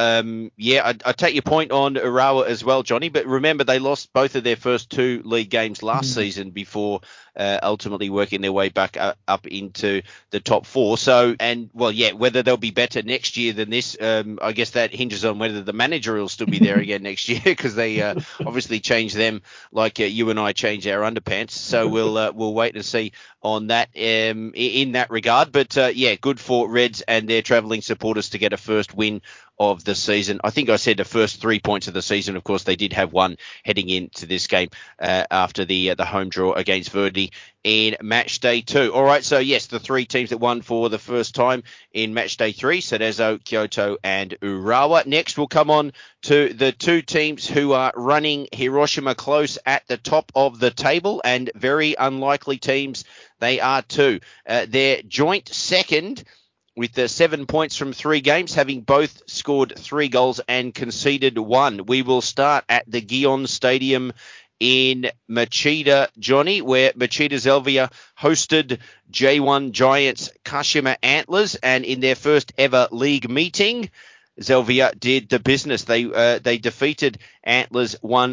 Speaker 2: I take your point on Urawa as well, Johnny, but remember they lost both of their first 2 league games last season before ultimately working their way back up into the top 4. So, whether they'll be better next year than this, I guess that hinges on whether the manager will still be there again next year, because they obviously changed them like you and I changed our underpants. So we'll wait and see on that in that regard. But good for Reds and their travelling supporters to get a first win of the season. I think I said the first 3 points of the season. Of course, they did have one heading into this game after the home draw against Verdi in match day 2. All right, so yes, the 3 teams that won for the first time in match day 3, Cerezo, Kyoto and Urawa. Next, we'll come on to the 2 teams who are running Hiroshima close at the top of the table, and very unlikely teams they are too. They're joint second with 7 points from 3 games, having both scored 3 goals and conceded 1. We will start at the Gion Stadium in Machida, Johnny, where Machida Zelvia hosted J1 Giants Kashima Antlers, and in their first ever league meeting, Zelvia did the business. They defeated Antlers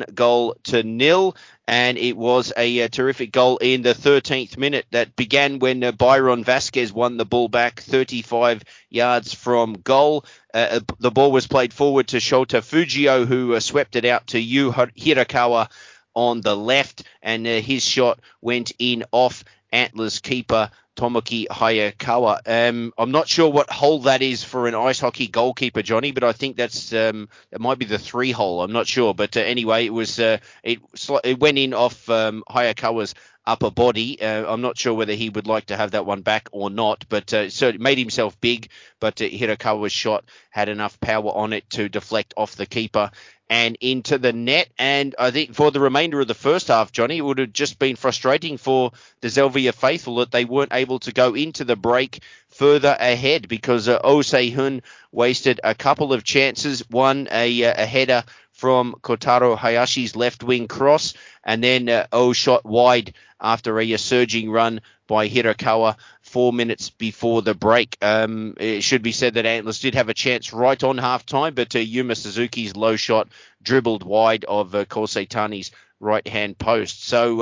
Speaker 2: 1-0, and it was a terrific goal in the 13th minute that began when Byron Vasquez won the ball back 35 yards from goal. The ball was played forward to Shota Fujio, who swept it out to Yu Hirakawa on the left, and his shot went in off Antlers keeper Tomoki Hayakawa. I'm not sure what hole that is for an ice hockey goalkeeper, Johnny, but I think that's it might be the 3 hole. I'm not sure, but anyway, it was it went in off Hayakawa's upper body. I'm not sure whether he would like to have that one back or not, but so it made himself big, but Hirakawa's shot had enough power on it to deflect off the keeper and into the net. And I think for the remainder of the first half, Johnny, it would have just been frustrating for the Zelvia faithful that they weren't able to go into the break further ahead, because Oh Se-hun wasted a couple of chances. One, a header from Kotaro Hayashi's left wing cross, and then Oh shot wide after a surging run by Hirakawa 4 minutes before the break. It should be said that Antlers did have a chance right on half-time, but Yuma Suzuki's low shot dribbled wide of Korsetani's right-hand post. So,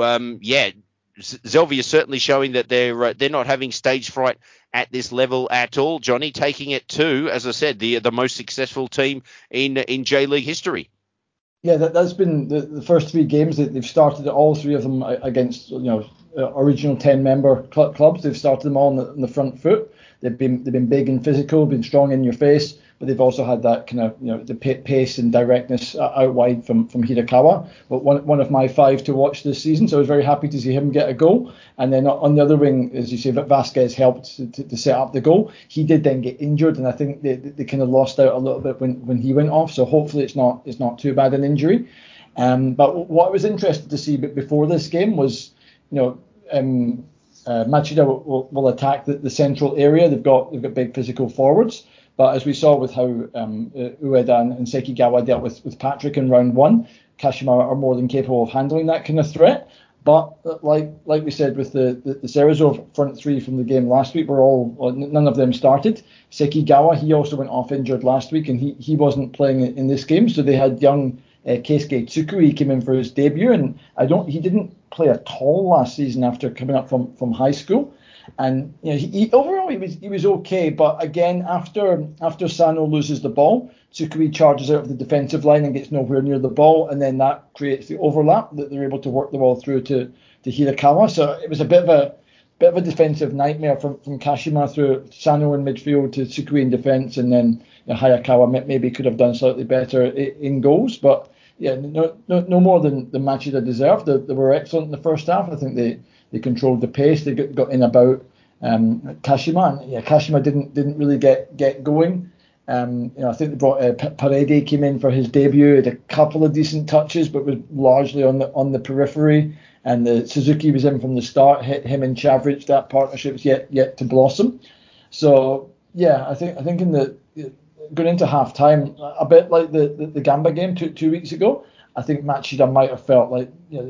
Speaker 2: Zelvia is certainly showing that they're not having stage fright at this level at all, Johnny, taking it to, as I said, the most successful team in J-League history.
Speaker 3: Yeah, that's been the first 3 games that they've started, all 3 of them against original 10-member clubs. They've started them all on the front foot. They've been big and physical, been strong in your face, but they've also had that kind of the pace and directness out wide from Hirakawa. But one of my 5 to watch this season, so I was very happy to see him get a goal. And then on the other wing, as you say, Vasquez helped to set up the goal. He did then get injured, and I think they kind of lost out a little bit when he went off. So hopefully it's not too bad an injury. But what I was interested to see before this game was, Machida will attack the central area. They've got big physical forwards. But as we saw with how Ueda and Sekigawa dealt with Patrick in round one, Kashima are more than capable of handling that kind of threat. But like we said with the Ceresov front three from the game last week, none of them started. Sekigawa, he also went off injured last week, and he wasn't playing in this game. So they had young Keisuke Tsukui came in for his debut, and he didn't play at all last season after coming up from high school. And overall he was okay, but again after Sano loses the ball, Tsukui charges out of the defensive line and gets nowhere near the ball, and then that creates the overlap that they're able to work the ball through to Hirakawa. So it was a bit of a defensive nightmare from Kashima through Sano in midfield to Tsukui in defence, and then Hayakawa maybe could have done slightly better in goals, but no more than Machida deserved. They were excellent in the first half. I think they controlled the pace. They got in about Kashima, and Kashima didn't really get going. I think they brought Parede came in for his debut, had a couple of decent touches, but was largely on the periphery. And the Suzuki was in from the start. Him and Chavric, that partnership's yet to blossom. So I think in the going into half time, a bit like the Gamba game two weeks ago, I think Machida might have felt like,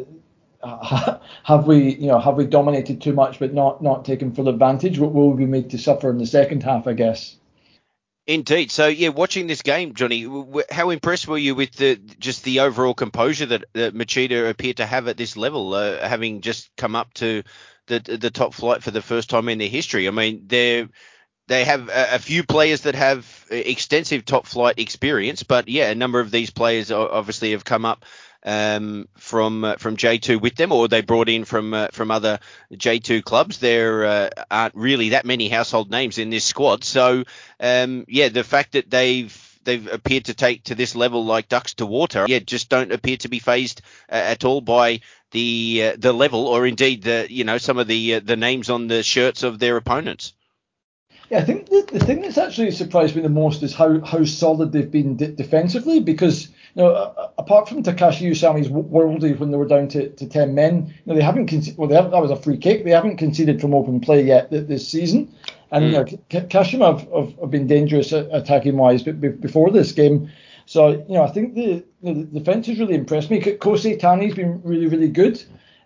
Speaker 3: have we dominated too much but not taken full advantage? What will we be made to suffer in the second half, I guess.
Speaker 2: Indeed. So, watching this game, Johnny, how impressed were you with the overall composure that Machida appeared to have at this level, having just come up to the top flight for the first time in their history? I mean, they have a few players that have extensive top flight experience, but a number of these players obviously have come up from J2 with them, or they brought in from other J2 clubs. There aren't really that many household names in this squad. So the fact that they've appeared to take to this level like ducks to water, just don't appear to be fazed at all by the level, or indeed some of the names on the shirts of their opponents.
Speaker 3: Yeah, I think the thing that's actually surprised me the most is how solid they've been defensively, because apart from Takashi Usami's worldie when they were down to 10 men, they haven't that was a free kick. They haven't conceded from open play yet this season, and Kashima have been dangerous attacking wise before this game. So I think the defense has really impressed me. Kosei Tani's been really, really good.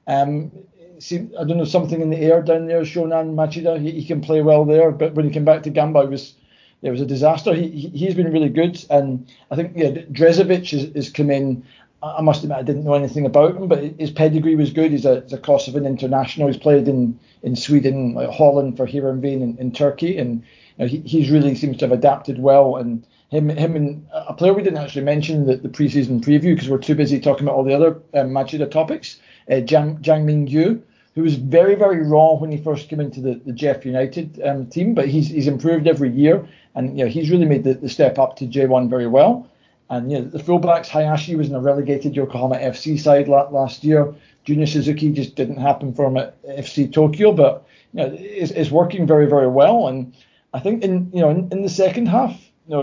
Speaker 3: I don't know, something in the air down there, Shonan Machida. He can play well there, but when he came back to Gamba, it was a disaster. He's been really good, and I think Drezovic has come in. I must admit I didn't know anything about him, but his pedigree was good. He's a Kosovan international. He's played in Sweden, Holland for Heerenveen in Turkey, and he's really seems to have adapted well. And him and a player we didn't actually mention the pre-season preview because we're too busy talking about all the other Machida topics. Jang Ming-yu, who was very, very raw when he first came into the Jeff United team, but he's improved every year, and he's really made the step up to J1 very well. And the fullbacks, Hayashi was in a relegated Yokohama FC side last year. Junior Suzuki just didn't happen for him at FC Tokyo, but it's working very, very well. And I think in the second half,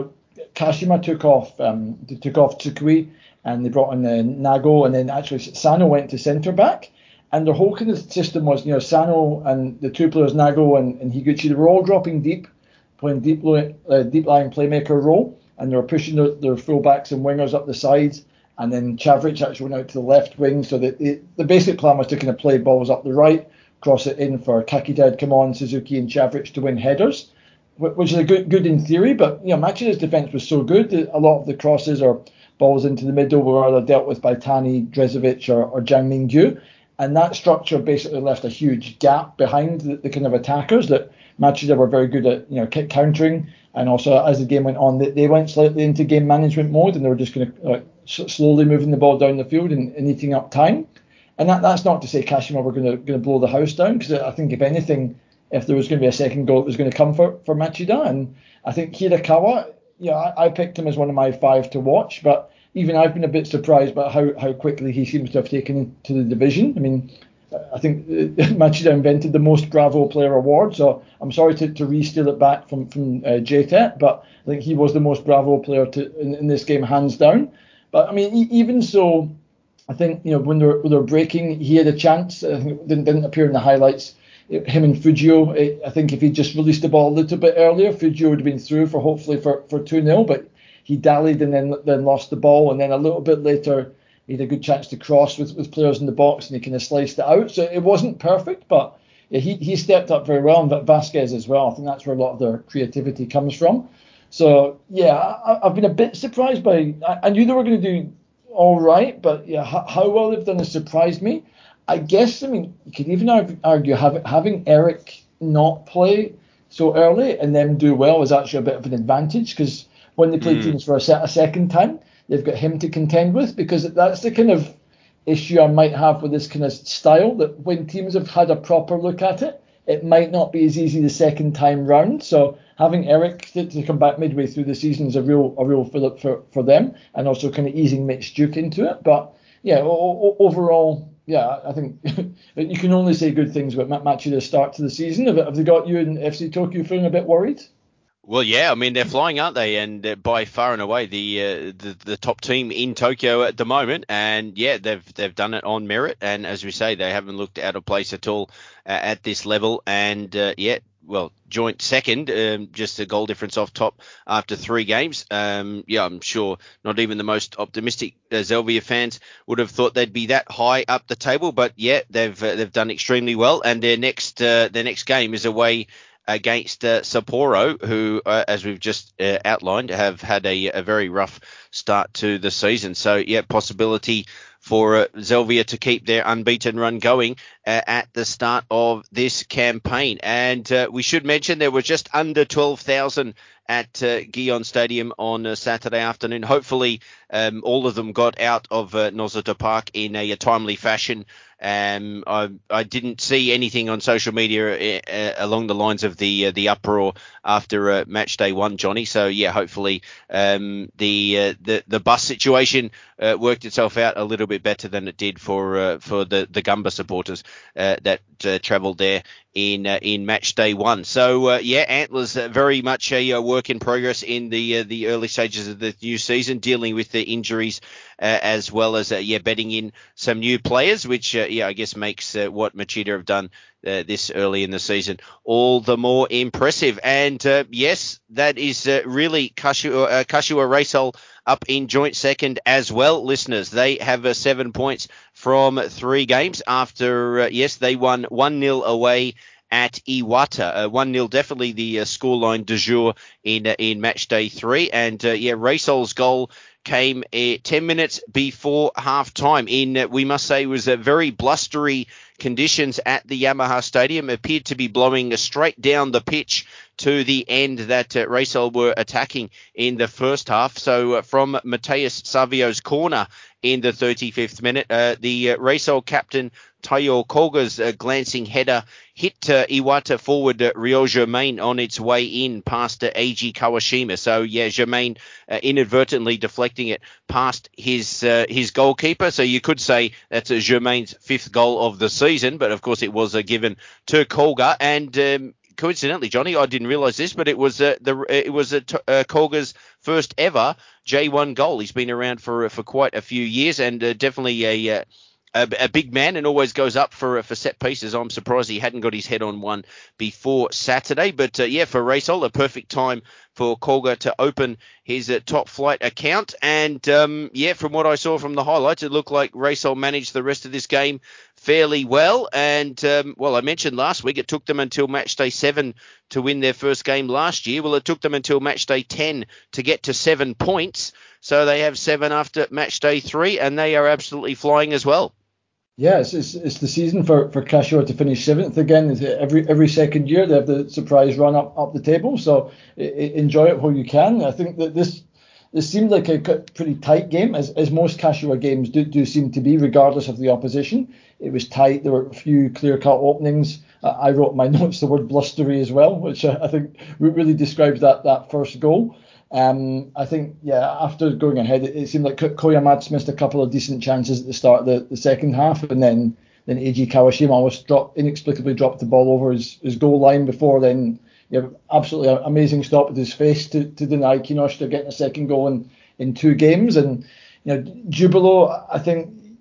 Speaker 3: Kashima took off Tsukui, and they brought in Nago, and then actually Sano went to centre back. And their whole kind of system was, Sano and the two players, Nago and Higuchi, they were all dropping deep, playing deep lying playmaker role, and they were pushing their fullbacks and wingers up the sides. And then Chavric actually went out to the left wing. So the basic plan was to kind of play balls up the right, cross it in for Kakida, Kamon, Suzuki, and Chavric to win headers, which is a good in theory. But Machida's defence was so good that a lot of the crosses or balls into the middle were either dealt with by Tani, Drezovic, or Jang Ming-gyu. And that structure basically left a huge gap behind the kind of attackers that Machida were very good at, countering. And also, as the game went on, they went slightly into game management mode, and they were just going to slowly moving the ball down the field and eating up time. And that's not to say Kashima were going to blow the house down, because I think if anything, if there was going to be a second goal, it was going to come for Machida. And I think Hirakawa, I picked him as one of my 5 to watch, but even I've been a bit surprised by how quickly he seems to have taken into the division. I mean, I think Machida invented the most Bravo player award, so I'm sorry to re-steal it back from JTET, but I think he was the most Bravo player in this game, hands down. But I mean, even so, I think, when they were breaking, he had a chance. I think it didn't appear in the highlights. Him and Fujio, I think if he just released the ball a little bit earlier, Fujio would have been through for hopefully for 2-0, but he dallied and then lost the ball. And then a little bit later, he had a good chance to cross with players in the box, and he kind of sliced it out. So it wasn't perfect, but yeah, he stepped up very well, and Vasquez as well. I think that's where a lot of their creativity comes from. So yeah, I've been a bit surprised by. I knew they were going to do all right, but yeah, how well they've done has surprised me. I guess, you could even argue having Eric not play so early and them do well is actually a bit of an advantage, because when they play teams for a second time, they've got him to contend with, because that's the kind of issue I might have with this kind of style, that when teams have had a proper look at it, it might not be as easy the second time round. So having Eric to come back midway through the season is a real fillip for them, and also kind of easing Mitch Duke into it. But yeah, overall, yeah, I think you can only say good things about Machida's start to the season. Have they got you in FC Tokyo feeling a bit worried?
Speaker 2: Well, yeah, they're flying, aren't they? And by far and away the top team in Tokyo at the moment. And yeah, they've done it on merit. And as we say, they haven't looked out of place at all at this level. And yeah, well, joint second, just a goal difference off top after 3 games. Yeah, I'm sure not even the most optimistic Zelvia fans would have thought they'd be that high up the table. But yeah, they've done extremely well. And their next game is away against Sapporo, who, as we've just outlined, have had a very rough start to the season. So, yeah, possibility for Zelvia to keep their unbeaten run going at the start of this campaign. And we should mention there were just under 12,000 at Gion Stadium on Saturday afternoon. Hopefully, all of them got out of Nozoto Park in a timely fashion. I didn't see anything on social media along the lines of the uproar after match day 1, Johnny. So yeah, hopefully the bus situation worked itself out a little bit better than it did for the Gamba supporters that travelled there in match day 1. So yeah, Antlers very much a work in progress in the early stages of the new season, dealing with the injuries as well as bedding in some new players, which I guess makes what Machida have done this early in the season all the more impressive. And yes, that is really Kashiwa Reysol up in joint second as well, listeners. They have 7 points from 3 games after they won 1-0 away at Iwata. 1-0 definitely the scoreline du jour in match day 3. And Reysol's goal came 10 minutes before half time in, we must say, was a very blustery conditions at the Yamaha Stadium. Appeared to be blowing straight down the pitch to the end that Reysol were attacking in the first half. So from Mateus Savio's corner in the 35th minute, the Reysol captain Taiyo Koga's glancing header hit Iwata forward Rio Germain on its way in past Eiji Kawashima. So yeah, Germain inadvertently deflecting it past his goalkeeper. So you could say that's Germain's 5th goal of the season, but of course it was given to Koga. And coincidentally, Johnny, I didn't realise this, but it was Koga's first ever J1 goal. He's been around for quite a few years, and definitely a big man, and always goes up for set pieces. I'm surprised he hadn't got his head on one before Saturday. But for Reysol, a perfect time for Koga to open his top flight account. And from what I saw from the highlights, it looked like Reysol managed the rest of this game fairly well. And I mentioned last week it took them until match day 7 to win their first game last year. Well, it took them until match day 10 to get to 7 points. So they have 7 after match day 3, and they are absolutely flying as well.
Speaker 3: Yeah, it's the season for Kashiwa to finish 7th again. Every second year they have the surprise run up the table, so enjoy it while you can. I think that this seemed like a pretty tight game, as most Kashiwa games do seem to be, regardless of the opposition. It was tight. There were a few clear-cut openings. I wrote in my notes the word blustery as well, which I think really describes that first goal. I think, after going ahead, it seemed like Koyamatsu missed a couple of decent chances at the start of the second half, and then Eiji Kawashima almost inexplicably dropped the ball over his goal line before then. Absolutely amazing stop with his face to deny Kinoshita getting a second goal in 2 games. And Jubilo, I think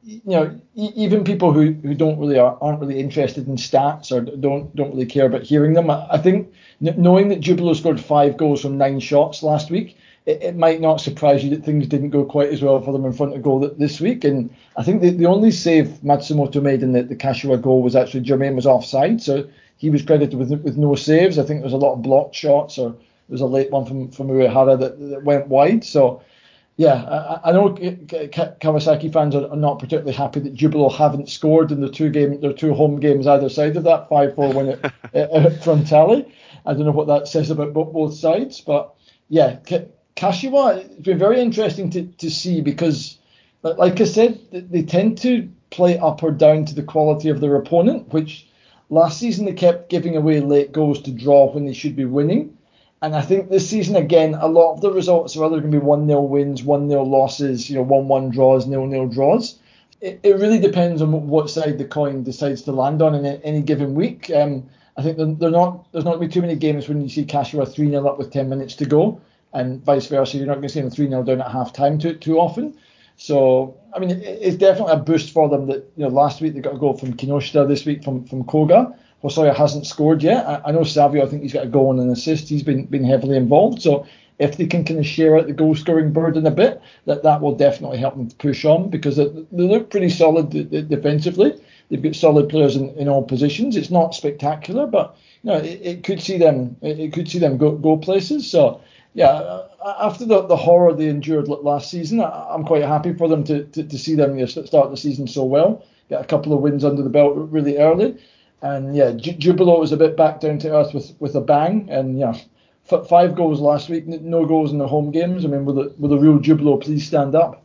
Speaker 3: even people who don't really aren't really interested in stats or don't really care about hearing them. I think knowing that Jubilo scored 5 goals from 9 shots last week, it might not surprise you that things didn't go quite as well for them in front of goal this week. And I think the only save Matsumoto made in the Kashiwa goal was actually Jermaine was offside, so he was credited with no saves. I think there was a lot of blocked shots, or there was a late one from Uehara that went wide. So yeah, I know Kawasaki fans are not particularly happy that Jubilo haven't scored in their 2 home games either side of that 5-4 win at Frontale. I don't know what that says about both sides, but yeah, Kashiwa, it's been very interesting to see because, like I said, they tend to play up or down to the quality of their opponent, which last season they kept giving away late goals to draw when they should be winning. And I think this season, again, a lot of the results are either going to be 1-0 wins, 1-0 losses, 1-1 draws, 0-0 draws. It really depends on what side the coin decides to land on in any given week. I think there's not going to be too many games when you see Kashiwa 3-0 up with 10 minutes to go, and vice versa. You're not going to see them 3-0 down at half time too often. So, I mean, it's definitely a boost for them that, last week they got a goal from Kinoshita, this week from Koga. Hosoya hasn't scored yet. I know Savio, I think he's got a goal and an assist. He's been heavily involved. So if they can kind of share out the goal scoring burden a bit, that will definitely help them to push on, because they look pretty solid defensively. They've got solid players in all positions. It's not spectacular, but it could see them. It could see them go places. So yeah, after the horror they endured last season, I'm quite happy for them to see them start the season so well. Get a couple of wins under the belt really early. And yeah, Jubilo was a bit back down to earth with a bang. And yeah, 5 goals last week, no goals in the home games. I mean, with a real Jubilo, please stand up.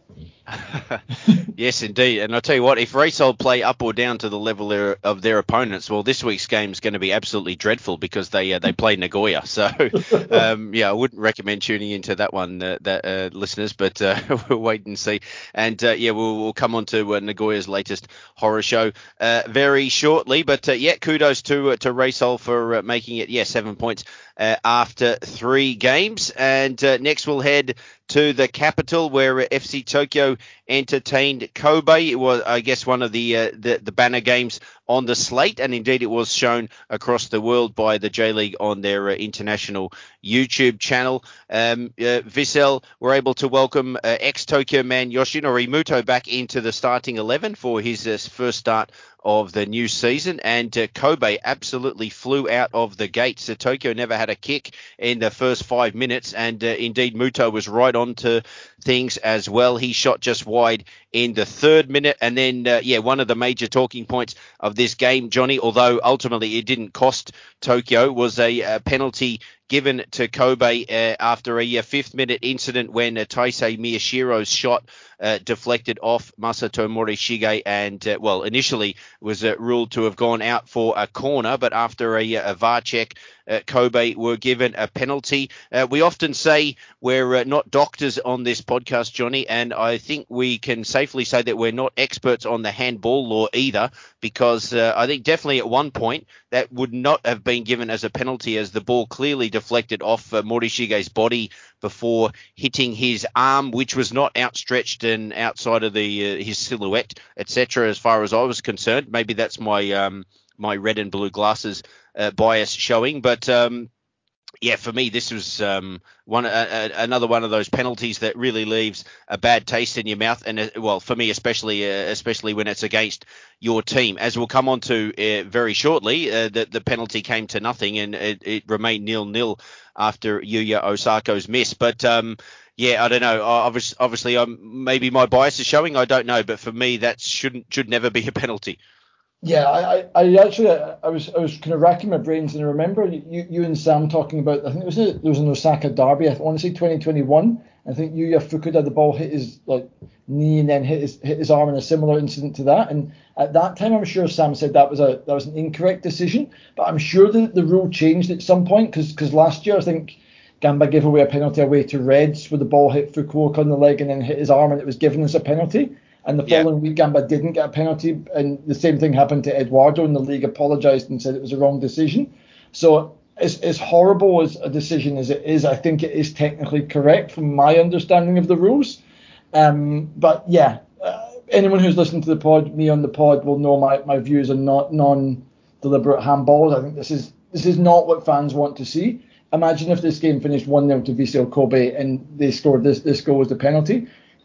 Speaker 2: Yes, indeed. And I'll tell you what, if Reysol play up or down to the level of their opponents, well, this week's game is going to be absolutely dreadful because they play Nagoya. So, I wouldn't recommend tuning into that one, listeners, but we'll wait and see. And, we'll come on to Nagoya's latest horror show very shortly. But, kudos to Reysol for making it, 7 points after 3 games. And next we'll head to the capital, where FC Tokyo entertained Kobe. It was, I guess, one of the banner games on the slate, and indeed it was shown across the world by the J-League on their international YouTube channel. Vissel were able to welcome ex-Tokyo man Yoshinori Muto back into the starting 11 for his first start of the new season, and Kobe absolutely flew out of the gates. So Tokyo never had a kick in the first 5 minutes, and indeed Muto was right on to things as well. He shot just wide in the 3rd minute, and then one of the major talking points of this game, Johnny, although ultimately it didn't cost Tokyo, was a penalty given to Kobe after a 5th minute incident when Taisei Miyashiro's shot deflected off Masato Morishige, and initially was ruled to have gone out for a corner, but after a VAR check, Kobe were given a penalty. We often say we're not doctors on this podcast, Johnny, and I think we can safely say that we're not experts on the handball law either, because I think definitely at one point that would not have been given as a penalty, as the ball clearly deflected off Morishige's body before hitting his arm, which was not outstretched and outside of his silhouette, etc. As far as I was concerned, maybe that's my my red and blue glasses bias showing, but for me, this was another one of those penalties that really leaves a bad taste in your mouth. And for me, especially when it's against your team. As we'll come on to very shortly, the penalty came to nothing, and it remained 0-0 after Yuya Osako's miss. But I don't know. Obviously, maybe my bias is showing. I don't know, but for me, that should never be a penalty.
Speaker 3: Yeah, I was kind of racking my brains, and I remember you and Sam talking about, I think there was an Osaka derby, I want to say 2021. I think Yuya Fukuda, the ball hit his knee and then hit his arm in a similar incident to that. And at that time, I'm sure Sam said that was an incorrect decision, but I'm sure that the rule changed at some point, because last year I think Gamba gave away a penalty away to Reds where the ball hit Fukuoka on the leg and then hit his arm, and it was given as a penalty. And the following week, Gamba didn't get a penalty. And the same thing happened to Eduardo, and the league apologised and said it was a wrong decision. So as horrible as a decision as it is, I think it is technically correct from my understanding of the rules. anyone who's listened to the pod, me on the pod, will know my views on not non-deliberate handballs. I think this is not what fans want to see. Imagine if this game finished 1-0 to Vissel Kobe and they scored this goal as the penalty.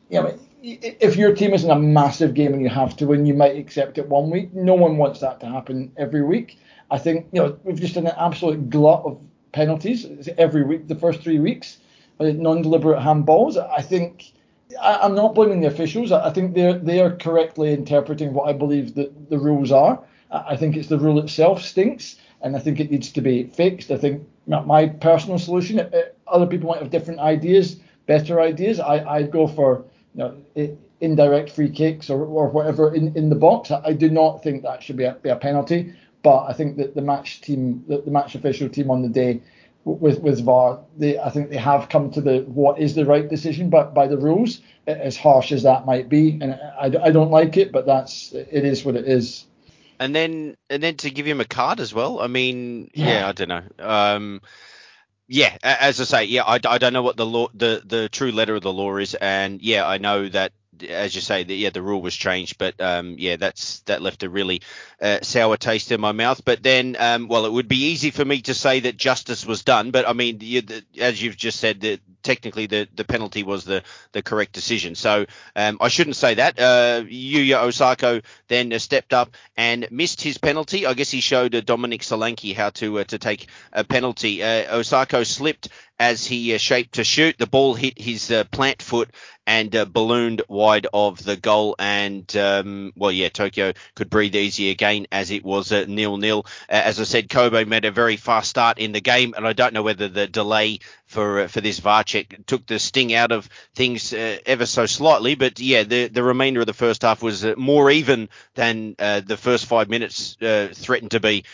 Speaker 3: If your team is in a massive game and you have to win, you might accept it one week. No one wants that to happen every week. I think we've just done an absolute glut of penalties every week, the first 3 weeks, non-deliberate handballs. I think I'm not blaming the officials. I think they are correctly interpreting what I believe that the rules are. I think it's the rule itself stinks, and I think it needs to be fixed. I think my personal solution. Other people might have different ideas, better ideas. I'd go for indirect free kicks or whatever in the box. I do not think that should be a penalty. But I think that the match official team on the day with VAR, I think they have come to what is the right decision, but by the rules, as harsh as that might be, and I don't like it, but it is what it is.
Speaker 2: And then to give him a card as well. I mean, I don't know. As I say, I don't know what the law, the true letter of the law is, and I know that, as you say, the rule was changed, but that left a really sour taste in my mouth. But then, it would be easy for me to say that justice was done, but I mean, as you've just said, that technically the penalty was the correct decision. So I shouldn't say that. Yuya Osako then stepped up and missed his penalty. I guess he showed Dominic Solanke how to take a penalty. Osako slipped as he shaped to shoot. The ball hit his plant foot and ballooned wide of the goal. And, Tokyo could breathe easy again as it was 0-0. As I said, Kobe made a very fast start in the game, and I don't know whether the delay for this VAR check took the sting out of things ever so slightly. But, the remainder of the first half was more even than the first 5 minutes threatened to be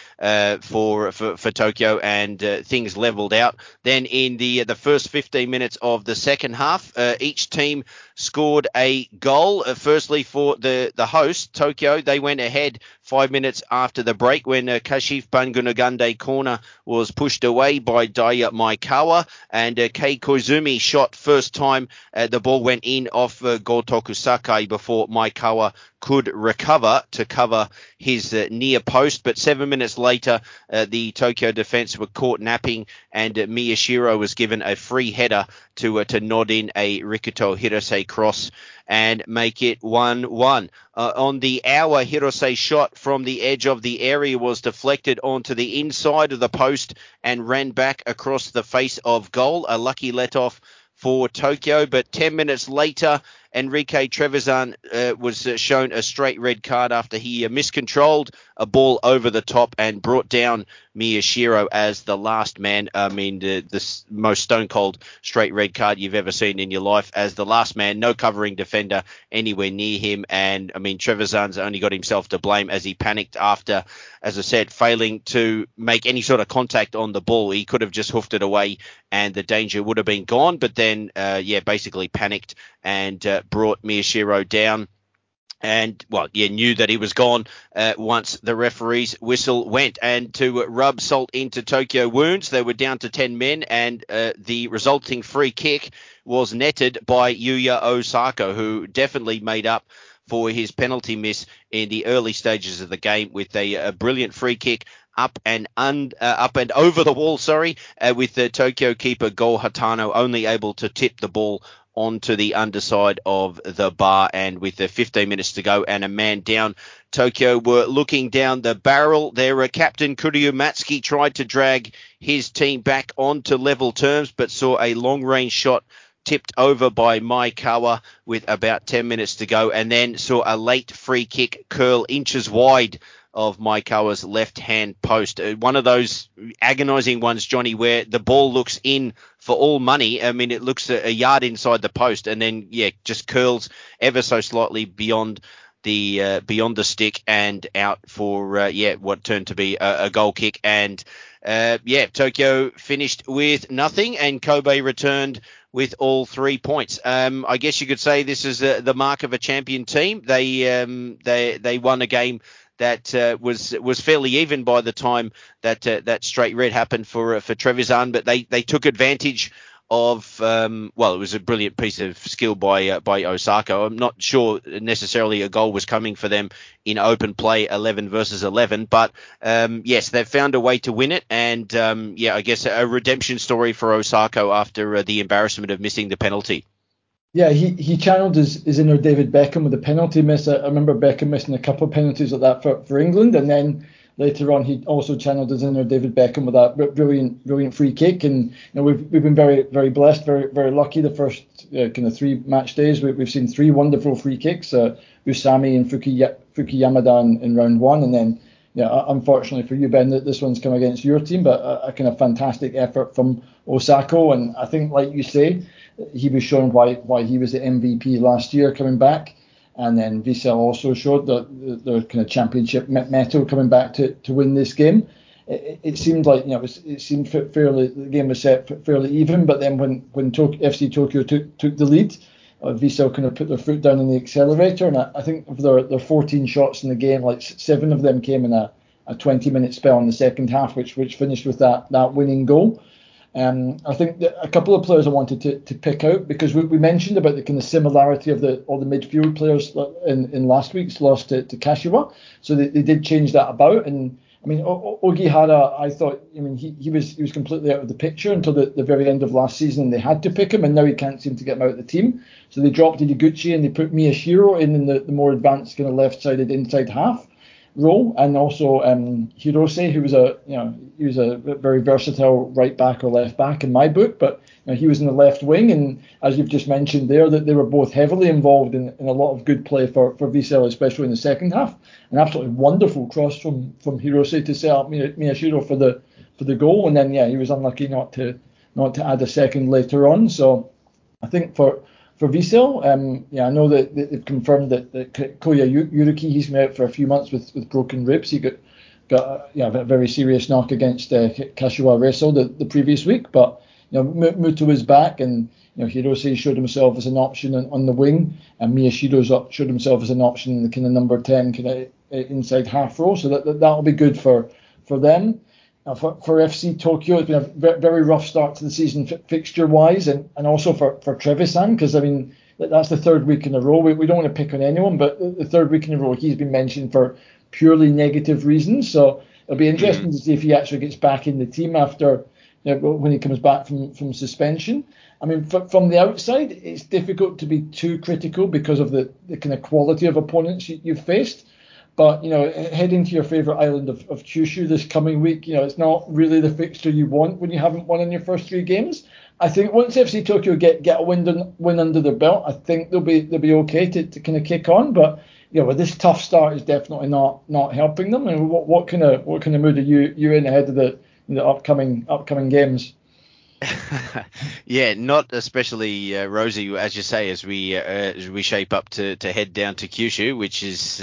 Speaker 2: for Tokyo, and things leveled out. Then in the first 15 minutes of the second half, each team scored a goal. Firstly, for the host, Tokyo, they went ahead 5 minutes after the break when Kashif Bangunagande corner was pushed away by Daya Maikawa, and Kei Koizumi shot first time. The ball went in off Gotoku Sakai before Maikawa could recover to cover his near post. But 7 minutes later, the Tokyo defense were caught napping, and Miyashiro was given a free header to nod in a Rikuto Hirose cross and make it 1-1. On the hour, Hirose shot from the edge of the area was deflected onto the inside of the post and ran back across the face of goal. A lucky let-off for Tokyo, but 10 minutes later, Enrique Trevisan was shown a straight red card after he miscontrolled a ball over the top and brought down Miyashiro as the last man. I mean, the most stone-cold straight red card you've ever seen in your life as the last man, no covering defender anywhere near him. And, I mean, Trevisan's only got himself to blame as he panicked after, as I said, failing to make any sort of contact on the ball. He could have just hoofed it away and the danger would have been gone, but then, basically panicked and brought Miyashiro down. And, knew that he was gone once the referee's whistle went. And to rub salt into Tokyo wounds, they were down to 10 men, and the resulting free kick was netted by Yuya Osako, who definitely made up for his penalty miss in the early stages of the game with a brilliant free kick up and over the wall, with the Tokyo keeper Go Hatano only able to tip the ball onto the underside of the bar. And with 15 minutes to go and a man down, Tokyo were looking down the barrel. Their captain Kuryu Matsuki tried to drag his team back onto level terms, but saw a long-range shot tipped over by Maikawa with about 10 minutes to go, and then saw a late free kick curl inches wide of Maikawa's left-hand post. One of those agonising ones, Johnny, where the ball looks in for all money. I mean, it looks a yard inside the post and then, just curls ever so slightly beyond the stick and out for, what turned to be a goal kick. And, Tokyo finished with nothing and Kobe returned with all 3 points. I guess you could say this is the mark of a champion team. They won a game that was fairly even by the time that straight red happened for Trevisan, but they took advantage of, it was a brilliant piece of skill by Osako. I'm not sure necessarily a goal was coming for them in open play 11 versus 11, but yes, they've found a way to win it, and I guess a redemption story for Osako after the embarrassment of missing the penalty.
Speaker 3: Yeah, he channeled his inner David Beckham with a penalty miss. I remember Beckham missing a couple of penalties like that for England, and then later on he also channeled his inner David Beckham with that brilliant free kick. And we've been very, very blessed, very, very lucky. The first kind of 3 match days we've seen 3 wonderful free kicks. Usami and Fuki Yamada in round 1, and then unfortunately for you, Ben, that this one's come against your team, but a kind of fantastic effort from Osako. And I think, like you say, he was shown why he was the MVP last year coming back. And then Vissel also showed their kind of championship mettle coming back to win this game. It seemed like it seemed fairly, the game was set fairly even, but then when FC Tokyo took the lead, Vissel kind of put their foot down on the accelerator, and I think of their 14 shots in the game, like 7 of them came in a 20-minute spell in the second half, which finished with that winning goal. I think that a couple of players I wanted to pick out, because we mentioned about the kind of similarity of all the midfield players in last week's loss to Kashiwa. So they did change that about. And I mean, Ogihara, I thought, he was completely out of the picture until the very end of last season, and they had to pick him, and now he can't seem to get him out of the team. So they dropped Ideguchi and they put Miyashiro in the more advanced kind of left-sided inside half role, and also Hirose, who was a very versatile right back or left back in my book, but he was in the left wing, and as you've just mentioned there, that they were both heavily involved in a lot of good play for Vissel, especially in the second half. An absolutely wonderful cross from Hirose to set up Miyashiro for the goal, and then he was unlucky not to add a second later on. So I think for Vissel, I know that they've confirmed that Koya Yuruki, he's been out for a few months with broken ribs. He got a very serious knock against Kashiwa Reysol the previous week, but Muto is back, and Hirose showed himself as an option on the wing, and Miyashiro showed himself as an option in the kind of number 10 kind of inside half role. So that'll be good for them. For FC Tokyo, it's been a very rough start to the season fixture-wise, and also for Trevisan, because that's the 3rd week in a row. We don't want to pick on anyone, but the 3rd week in a row he's been mentioned for purely negative reasons. So it'll be interesting to see if he actually gets back in the team after when he comes back from suspension. I mean, from the outside, it's difficult to be too critical because of the kind of quality of opponents you've faced. But, heading to your favourite island of Kyushu this coming week, it's not really the fixture you want when you haven't won in your first 3 games. I think once FC Tokyo get a win under their belt, I think they'll be okay to kind of kick on. But, with this tough start is definitely not helping them. And what kind of mood are you in ahead of the upcoming games?
Speaker 2: Yeah, not especially rosy, as you say, as we shape up to head down to Kyushu, which is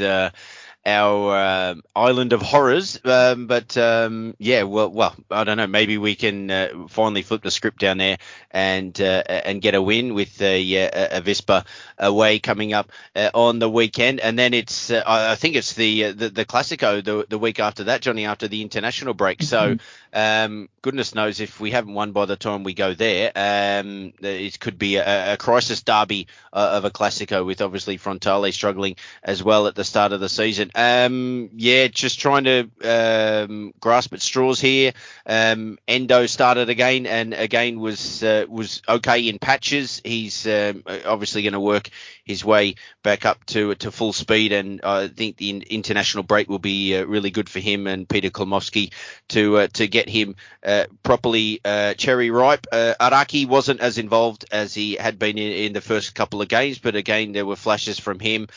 Speaker 2: our island of horrors. But well, I don't know. Maybe we can finally flip the script down there and get a win with a Vispa away coming up on the weekend, and then it's I think it's the Classico the week after that, Johnny, after the international break. So goodness knows if we haven't won by the time we go there. It could be a crisis derby of a Classico, with obviously Frontale struggling as well at the start of the season. Just trying to grasp at straws here. Endo started again, and again was okay in patches. He's obviously going to work his way back up to full speed, and I think the international break will be really good for him and Peter Klomovsky to get him properly cherry ripe. Araki wasn't as involved as he had been in the first couple of games, but again there were flashes from him.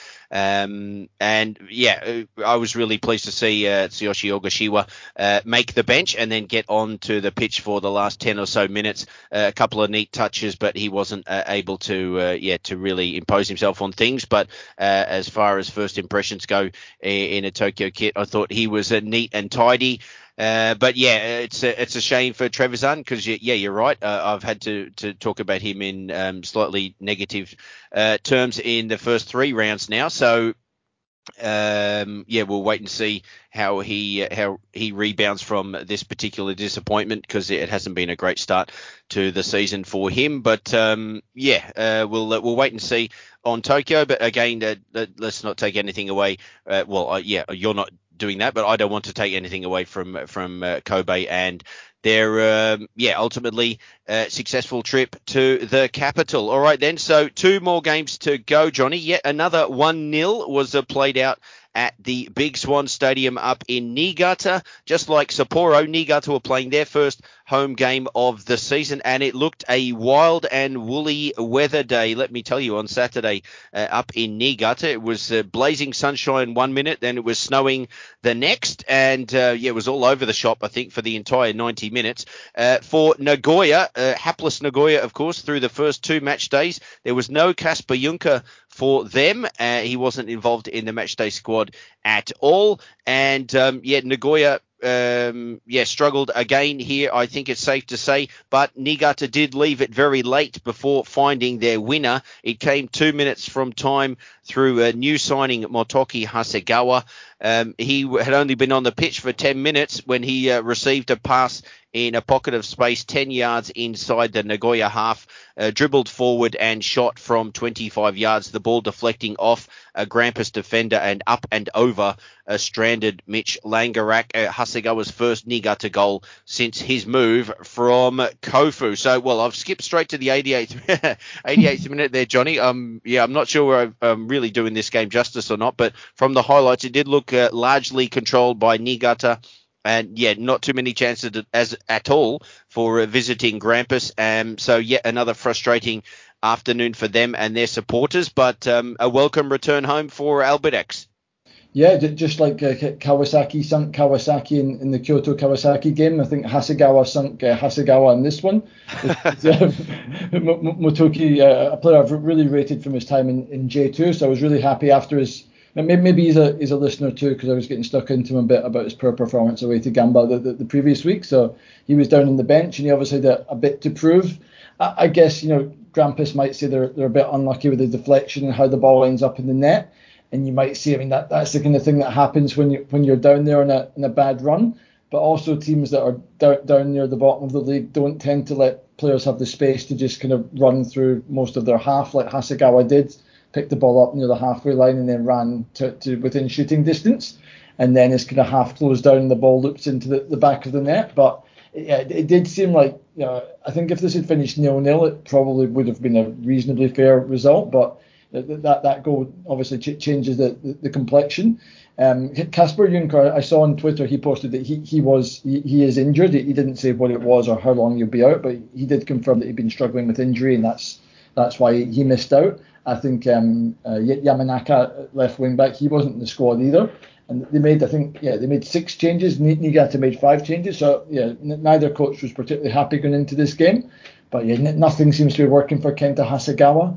Speaker 2: I was really pleased to see Tsuyoshi Ogashiwa make the bench and then get on to the pitch for the last 10 or so minutes. A couple of neat touches, but he wasn't able to really impose himself on things. But as far as first impressions go in a Tokyo kit, I thought he was neat and tidy. But it's a shame for Trevisan, because you're right. I've had to talk about him in slightly negative terms in the first 3 rounds now. So We'll wait and see how he rebounds from this particular disappointment, because it hasn't been a great start to the season for him. But we'll wait and see on Tokyo. But again, let's not take anything away. You're not doing that, but I don't want to take anything away from Kobe and their ultimately successful trip to the capital. All right then, so 2 more games to go, Johnny. Yet another 1-0 was played out at the Big Swan Stadium up in Niigata. Just like Sapporo, Niigata were playing their first home game of the season, and it looked a wild and woolly weather day, let me tell you, on Saturday up in Niigata. It was blazing sunshine 1 minute, then it was snowing the next, and it was all over the shop, I think, for the entire 90 minutes. For Nagoya, hapless Nagoya, of course, through the first 2 match days, there was no Kasper Junker for them. He wasn't involved in the matchday squad at all. And Nagoya struggled again here, I think it's safe to say, but Niigata did leave it very late before finding their winner. It came 2 minutes from time through a new signing, Motoki Hasegawa. He had only been on the pitch for 10 minutes when he received a pass in a pocket of space 10 yards inside the Nagoya half, dribbled forward and shot from 25 yards, the ball deflecting off a Grampus defender and up and over a stranded Mitch Langerak. Hasegawa's first Niigata goal since his move from Kofu. So, I've skipped straight to the 88th minute there, Johnny. I'm not sure I'm really doing this game justice or not, but from the highlights, it did look largely controlled by Niigata. And not too many chances at all for visiting Grampus. So yet another frustrating afternoon for them and their supporters, but a welcome return home for Albirex.
Speaker 3: Yeah, just like Kawasaki sunk Kawasaki in the Kyoto Kawasaki game, I think Hasegawa sunk Hasegawa in this one. Motoki, a player I've really rated from his time in J2, so I was really happy after his. Maybe he's a listener too, because I was getting stuck into him a bit about his poor performance away to Gamba the previous week. So he was down on the bench, and he obviously had a bit to prove. I guess Grampus might say they're a bit unlucky with the deflection and how the ball ends up in the net, and you might say, that's the kind of thing that happens when you're down there in a bad run. But also teams that are down near the bottom of the league don't tend to let players have the space to just kind of run through most of their half, like Hasegawa did. Picked the ball up near the halfway line and then ran to within shooting distance, and then it's kind of half closed down and the ball loops into the back of the net. But it did seem like, I think if this had finished 0-0, it probably would have been a reasonably fair result, but that goal obviously changes the complexion. Kasper Junker, I saw on Twitter, he posted that he is injured. He didn't say what it was or how long he'll be out, but he did confirm that he'd been struggling with injury, and that's why he missed out. I think Yamanaka, left wing back, he wasn't in the squad either. And they made 6 changes. Niigata made 5 changes. So neither coach was particularly happy going into this game. But nothing seems to be working for Kenta Hasegawa.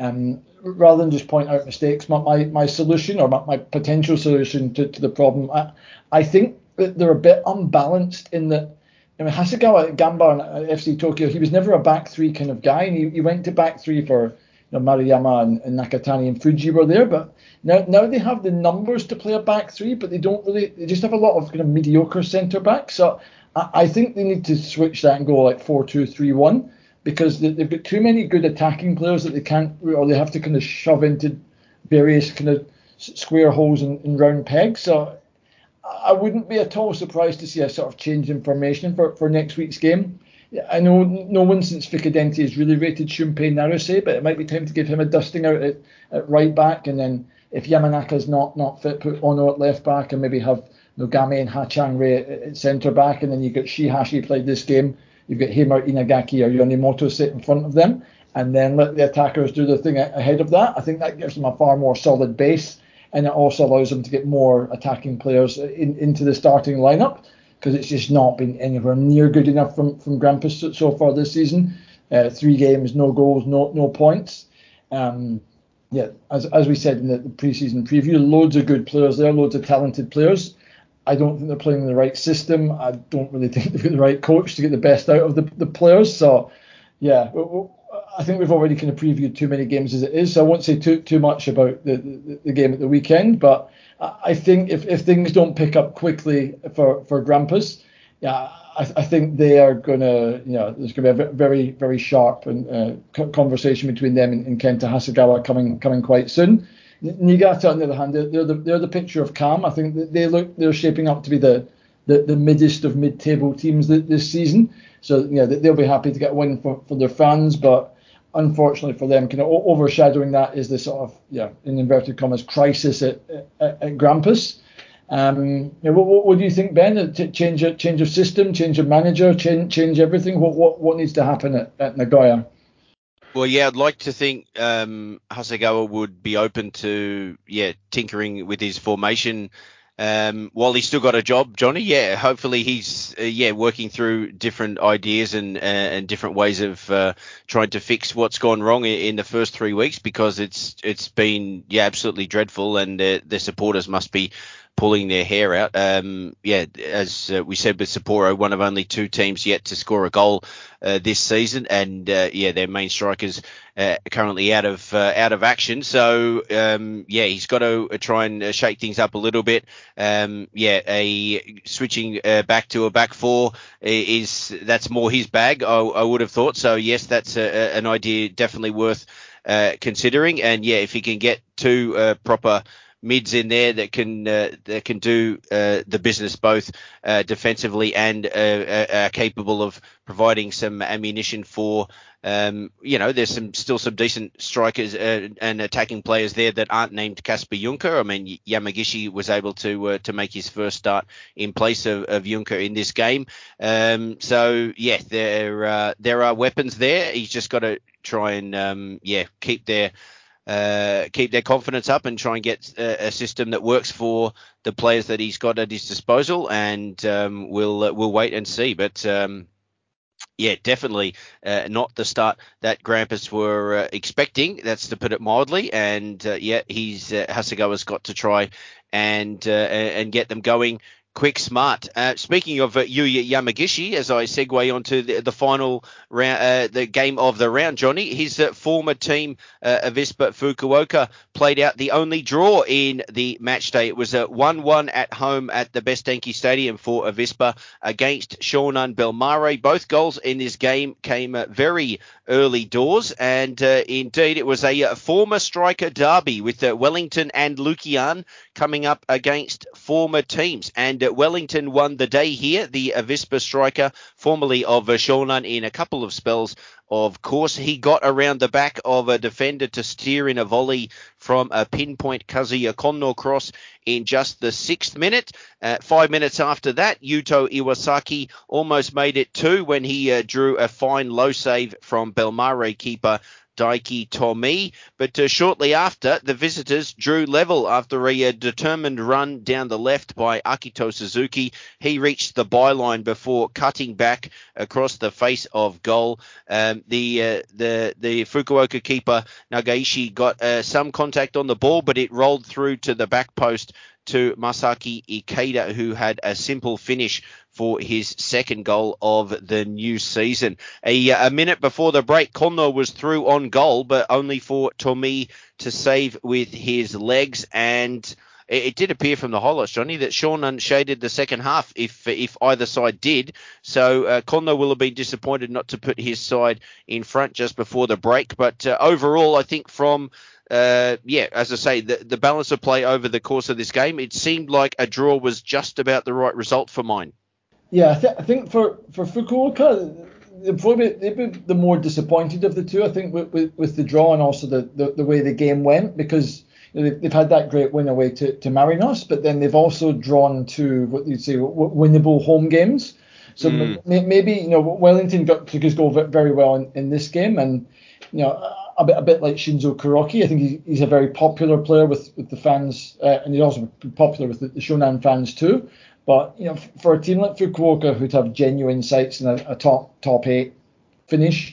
Speaker 3: Rather than just point out mistakes, my solution, or my potential solution to the problem, I think that they're a bit unbalanced in that. Hasegawa at Gamba and FC Tokyo, he was never a back 3 kind of guy, and he went to back 3 for Maruyama and Nakatani and Fuji were there, but now they have the numbers to play a back 3, but they just have a lot of kind of mediocre centre backs. So I think they need to switch that and go like 4-2-3-1, because they've got too many good attacking players that they have to kind of shove into various kind of square holes and round pegs. So I wouldn't be at all surprised to see a sort of change in formation for next week's game. I know no one since Ficadenti has really rated Shunpei Naruse, but it might be time to give him a dusting out at right back, and then if Yamanaka's not fit, put Ono at left back, and maybe have Nogame and Hachangre at centre back, and then you've got Shihashi played this game, you've got Heimer Inagaki or Yonimoto sit in front of them, and then let the attackers do their thing ahead of that. I think that gives them a far more solid base, and it also allows them to get more attacking players into the starting lineup, because it's just not been anywhere near good enough from Grampus so far this season. 3 games, no goals, no points. As we said in the pre-season preview, loads of good players there, loads of talented players. I don't think they're playing in the right system. I don't really think they've got the right coach to get the best out of the players. So, I think we've already kind of previewed too many games as it is, so I won't say too much about the game at the weekend. But I think if things don't pick up quickly for Grampus, yeah, I think they are gonna, there's gonna be a very very sharp and conversation between them and Kenta Hasegawa coming quite soon. Niigata, on the other hand, they're the picture of calm. I think that they're shaping up to be the middest of mid-table teams this season. So they'll be happy to get a win for their fans, but unfortunately for them, kind of overshadowing that is the sort of in inverted commas crisis at Grampus. What do you think, Ben? Change of system, change of manager, change everything. What needs to happen at Nagoya?
Speaker 2: Well, yeah, I'd like to think Hasegawa would be open to tinkering with his formation while he's still got a job, Johnny. Yeah, hopefully he's working through different ideas and different ways of trying to fix what's gone wrong in the first 3 weeks, because it's been absolutely dreadful, and the supporters must be pulling their hair out. As we said with Sapporo, one of only 2 teams yet to score a goal this season, and their main strikers currently out of action. So he's got to try and shake things up a little bit. Switching back to a back 4 that's more his bag, I would have thought. So yes, that's an idea definitely worth considering. And if he can get 2 proper mids in there that can do the business both defensively and are capable of providing some ammunition for there's still some decent strikers and attacking players there that aren't named Kasper Junker. I mean, Yamagishi was able to make his first start in place of Junker in this game. There are weapons there. He's just got to try and keep their confidence up and try and get a system that works for the players that he's got at his disposal. And we'll wait and see. But definitely not the start that Grampus were expecting. That's to put it mildly. And Hasegawa's got to try and get them going quick, smart. Speaking of Yuya Yamagishi, as I segue onto the final round, the game of the round, Johnny, his former team, Avispa Fukuoka, played out the only draw in the match day. It was a 1-1 at home at the Best Denki Stadium for Avispa against Shonan Bellmare. Both goals in this game came very early doors, and indeed it was a former striker derby with Wellington and Lukian coming up against former teams. And Wellington won the day here. The Avispa striker, formerly of Shonan in a couple of spells, of course, he got around the back of a defender to steer in a volley from a pinpoint Kazuya Konno cross in just the 6th minute. 5 minutes after that, Yuto Iwasaki almost made it 2 when he drew a fine low save from Bellmare keeper Daiki Tomi, but shortly after, the visitors drew level after a determined run down the left by Akito Suzuki. He reached the byline before cutting back across the face of goal. The Fukuoka keeper Nagaishi got some contact on the ball, but it rolled through to the back post to Masaki Ikeda, who had a simple finish for his second goal of the new season. A minute before the break, Konno was through on goal, but only for Tomi to save with his legs. And it did appear from the highlights, Johnny, that Shonan shaded the second half if either side did. So Konno will have been disappointed not to put his side in front just before the break. But overall, I think from as I say, the balance of play over the course of this game, it seemed like a draw was just about the right result for mine.
Speaker 3: Yeah, I think for Fukuoka, they'd be the more disappointed of the two, I think, with the draw and also the way the game went, because they've had that great win away to Marinos, but then they've also drawn to what you'd say winnable home games. So maybe Wellington took his goal very well in this game, and a bit like Shinzo Kuroki. I think he's a very popular player with the fans, and he's also popular with the Shonan fans too. But for a team like Fukuoka, who'd have genuine sights and a top 8 finish,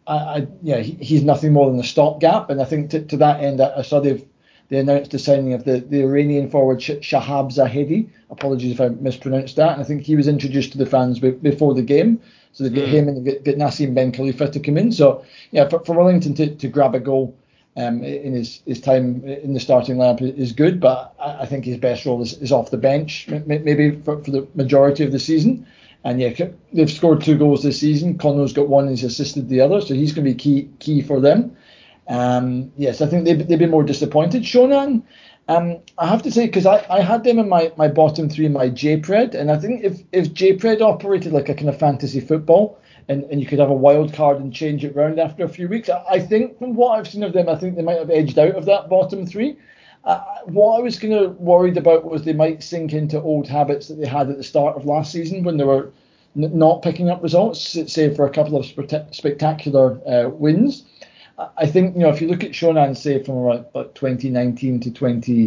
Speaker 3: he's nothing more than a stopgap. And I think to that end, I saw they announced the signing of the Iranian forward Shahab Zahedi. Apologies if I mispronounced that. And I think he was introduced to the fans before the game. So they've got him and they've got Nassim Ben Khalifa to come in. So yeah, for Wellington to grab a goal in his time in the starting lineup is good, but I think his best role is off the bench, maybe for the majority of the season. And yeah, they've scored 2 goals this season. Conno's got one and he's assisted the other, so he's going to be key for them. Yes, I think they'd be more disappointed. Shonan, I have to say, because I had them in my bottom 3 in my JPred, and I think if JPred operated like a kind of fantasy football, and you could have a wild card and change it round after a few weeks, I think from what I've seen of them, I think they might have edged out of that bottom 3. What I was kind of worried about was they might sink into old habits that they had at the start of last season when they were not picking up results, say for a couple of spectacular wins. I think, if you look at Shonan, say from about 2019 to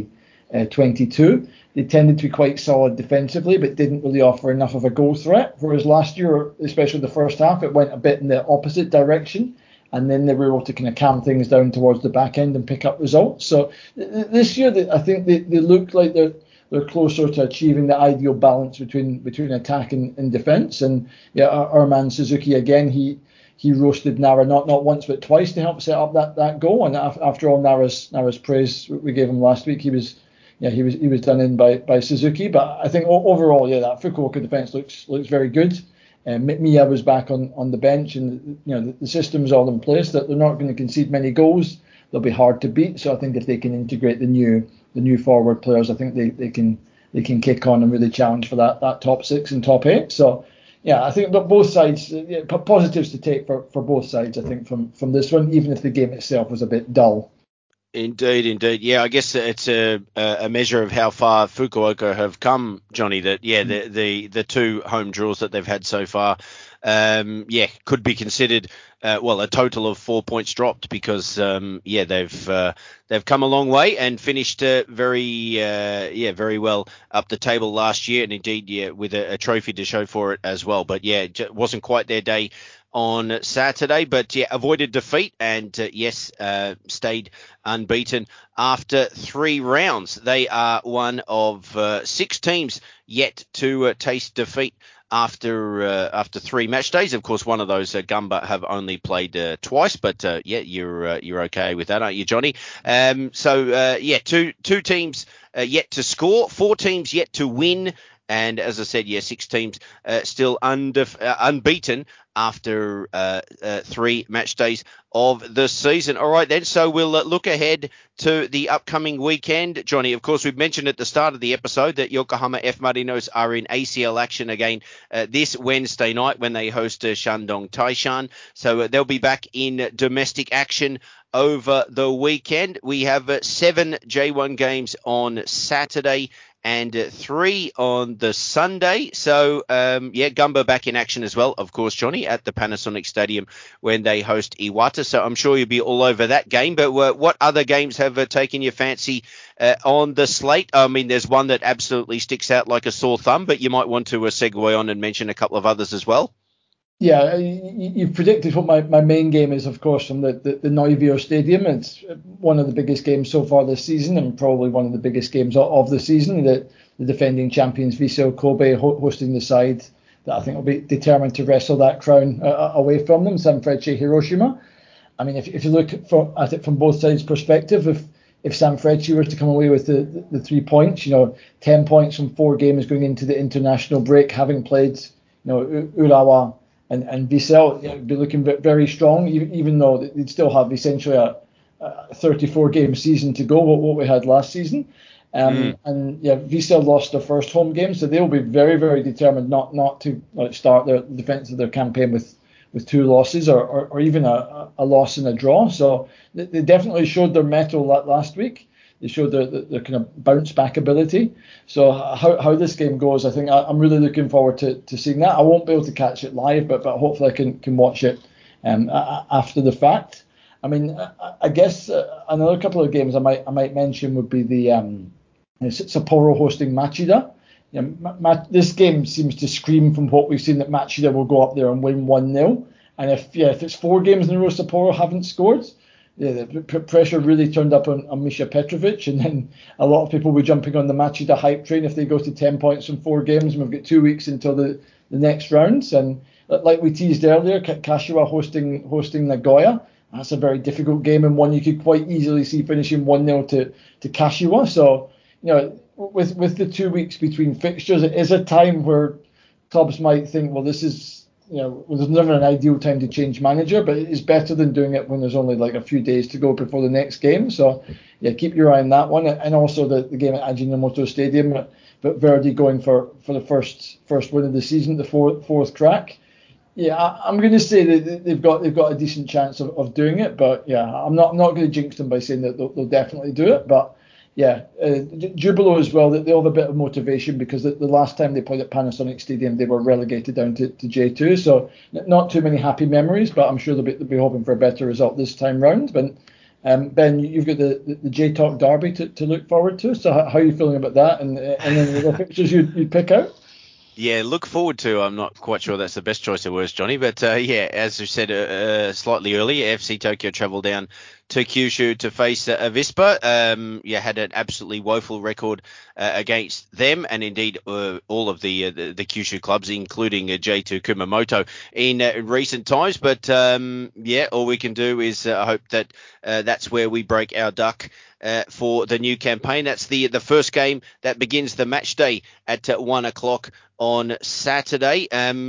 Speaker 3: 2022, they tended to be quite solid defensively, but didn't really offer enough of a goal threat. Whereas last year, especially the first half, it went a bit in the opposite direction. And then they were able to kind of calm things down towards the back end and pick up results. So this year, I think they look like they're closer to achieving the ideal balance between attack and defence. And yeah, our man Suzuki again, he roasted Nara not once but twice to help set up that goal. And after all Nara's praise we gave him last week, he was done in by Suzuki. But I think overall, that Fukuoka defence looks very good. Miya was back on the bench, and the system's all in place. That they're not going to concede many goals. They'll be hard to beat. So I think if they can integrate the new forward players, I think they can kick on and really challenge for that top 6 and top 8. So yeah, I think that both sides, positives to take for both sides. I think from this one, even if the game itself was a bit dull.
Speaker 2: Indeed. Yeah, I guess it's a measure of how far Fukuoka have come, Johnny. That the 2 home draws that they've had so far, could be considered a total of 4 points dropped because they've come a long way and finished very well up the table last year, and indeed with a trophy to show for it as well. But it wasn't quite their day on Saturday, but avoided defeat and stayed unbeaten after 3 rounds. They are one of 6 teams yet to taste defeat after 3 match days. Of course, one of those Gamba have only played twice, but you're okay with that, aren't you, Johnny? Two teams yet to score, 4 teams yet to win. And as I said, 6 teams still unbeaten after 3 match days of the season. All right, then. So we'll look ahead to the upcoming weekend. Johnny, of course, we've mentioned at the start of the episode that Yokohama F. Marinos are in ACL action again this Wednesday night when they host Shandong Taishan. So they'll be back in domestic action over the weekend. We have 7 J1 games on Saturday and 3 on the Sunday. So, Gamba back in action as well, of course, Johnny, at the Panasonic Stadium when they host Iwata. So I'm sure you'll be all over that game. But what other games have taken your fancy on the slate? I mean, there's one that absolutely sticks out like a sore thumb, but you might want to segue on and mention a couple of others as well.
Speaker 3: Yeah, you've predicted what my main game is, of course, from the Noivio Stadium. It's one of the biggest games so far this season, and probably one of the biggest games of the season. The defending champions Vissel Kobe hosting the side that I think will be determined to wrestle that crown away from them, Sanfrecce Hiroshima. I mean, if you look at it from both sides' perspective, if Sanfrecce were to come away with the 3 points, 10 points from 4 games going into the international break, having played, Urawa and Vissel, be looking very strong, even though they'd still have essentially a 34-game season to go, what we had last season. Vissel lost their first home game, so they'll be very, very determined not to start their defence of their campaign with 2 losses or even a loss and a draw. So they definitely showed their mettle last week. They showed their kind of bounce back ability. So how this game goes, I think I'm really looking forward to seeing that. I won't be able to catch it live, but hopefully I can watch it after the fact. I mean, I guess another couple of games I might mention would be the Sapporo hosting Machida. This game seems to scream from what we've seen that Machida will go up there and win 1-0. And if it's 4 games in a row Sapporo haven't scored, the pressure really turned up on Misha Petrovic, and then a lot of people were jumping on the Machida hype train if they go to 10 points from 4 games, and we've got 2 weeks until the next rounds. And like we teased earlier, Kashiwa hosting Nagoya. That's a very difficult game and one you could quite easily see finishing 1-0 to Kashiwa. So, with the 2 weeks between fixtures, it is a time where clubs might think, well, this is, well, there's never an ideal time to change manager, but it is better than doing it when there's only like a few days to go before the next game. So, yeah, keep your eye on that one. And also the game at Ajinomoto Stadium, but Verdi going for the first win of the season, the fourth crack. Yeah, I'm going to say that they've got a decent chance of doing it, but yeah, I'm not going to jinx them by saying that they'll definitely do it. But yeah, Jubilo as well, they'll have a bit of motivation because the last time they played at Panasonic Stadium, they were relegated down to J2. So not too many happy memories, but I'm sure they'll be hoping for a better result this time round. But Ben, you've got the J-Talk Derby to look forward to. So how are you feeling about that? And then the pictures you'd pick out?
Speaker 2: Yeah, look forward to. I'm not quite sure that's the best choice of words, Johnny. But yeah, as you said slightly earlier, FC Tokyo travelled down to Kyushu to face Avispa. Had an absolutely woeful record against them, and indeed all of the Kyushu clubs, including J2 Kumamoto in recent times. But all we can do is hope that that's where we break our duck for the new campaign. That's the first game that begins the match day at 1 o'clock on Saturday.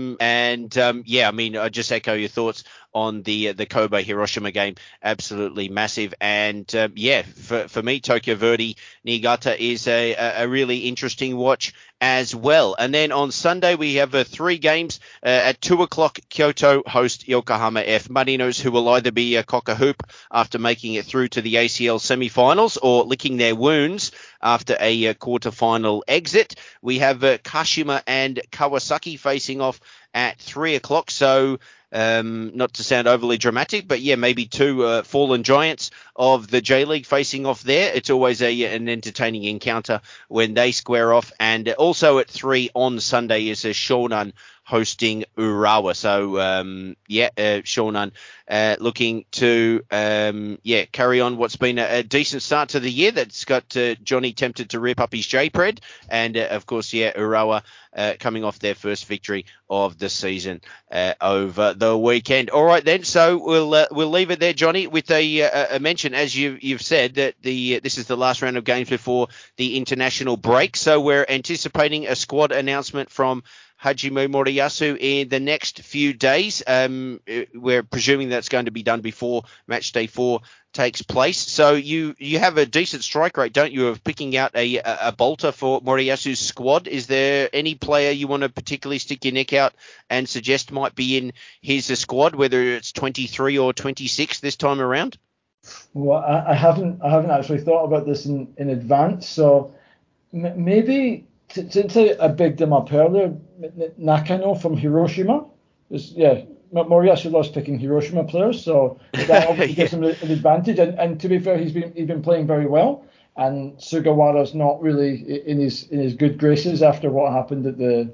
Speaker 2: I just echo your thoughts on the Kobe Hiroshima game. Absolutely massive. And for me, Tokyo Verdy Niigata is a really interesting watch as well. And then on Sunday, we have 3 games at 2 o'clock. Kyoto host Yokohama F. Marinos, who will either be cock a hoop after making it through to the ACL semi-finals or licking their wounds after a quarter-final exit. We have Kashima and Kawasaki facing off at 3 o'clock. So not to sound overly dramatic, but yeah, maybe 2 fallen giants of the J-League facing off there. It's always an entertaining encounter when they square off. And also at 3 on Sunday is Shonan hosting Urawa. So, Shonan looking to, carry on what's been a decent start to the year that's got Johnny tempted to rip up his J-Pred. And, of course, Urawa coming off their first victory of the season over the weekend. All right, then. So we'll leave it there, Johnny, with a mention, as you've said, that this is the last round of games before the international break. So we're anticipating a squad announcement from Hajime Moriyasu in the next few days. We're presuming that's going to be done before match day 4 takes place. So you have a decent strike rate, don't you, of picking out a bolter for Moriyasu's squad? Is there any player you want to particularly stick your neck out and suggest might be in his squad, whether it's 23 or 26 this time around?
Speaker 3: Well, I haven't actually thought about this in advance, so maybe since I bigged him up earlier, Nakano from Hiroshima. Moriyasu loves picking Hiroshima players, so that obviously gives him an advantage. And to be fair, he's been playing very well. And Sugawara's not really in his good graces after what happened at the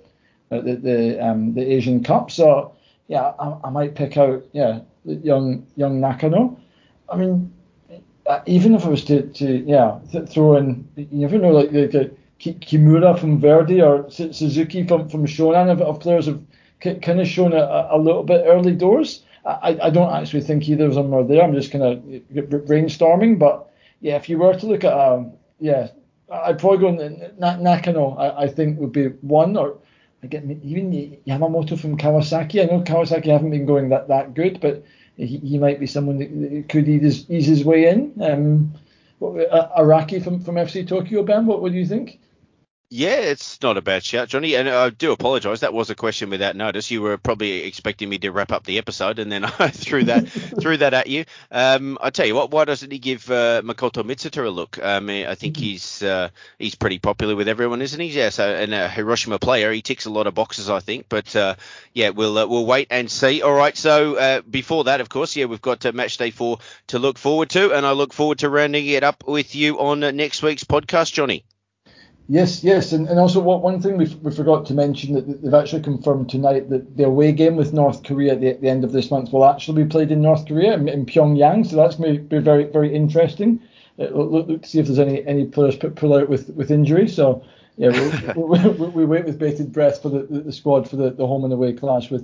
Speaker 3: Asian Cup. So yeah, I might pick out young Nakano. I mean, even if I was to throw in, you never know, like the Kimura from Verdi or Suzuki from Shonan, of players have kind of shown a little bit early doors. I don't actually think either of them are there. I'm just kind of brainstorming. But yeah, if you were to look at I'd probably go Nakano. I think would be one, or again even Yamamoto from Kawasaki. I know Kawasaki haven't been going that good, but he might be someone that could ease his way in. Araki from FC Tokyo, Ben, what do you think?
Speaker 2: Yeah, it's not a bad shout, Johnny. And I do apologise. That was a question without notice. You were probably expecting me to wrap up the episode, and then I threw that at you. I tell you what, why doesn't he give Makoto Mitsuta a look? I think he's pretty popular with everyone, isn't he? Yeah. So, and a Hiroshima player, he ticks a lot of boxes, I think. But we'll wait and see. All right. So before that, of course, we've got match day 4 to look forward to, and I look forward to rounding it up with you on next week's podcast, Johnny.
Speaker 3: Yes, and also one thing we forgot to mention, that they've actually confirmed tonight that the away game with North Korea at the end of this month will actually be played in North Korea, in Pyongyang, so that's going to be very, very interesting. Look to see if there's any players pull out with injury. So yeah, we wait with bated breath for the squad for the home and away clash with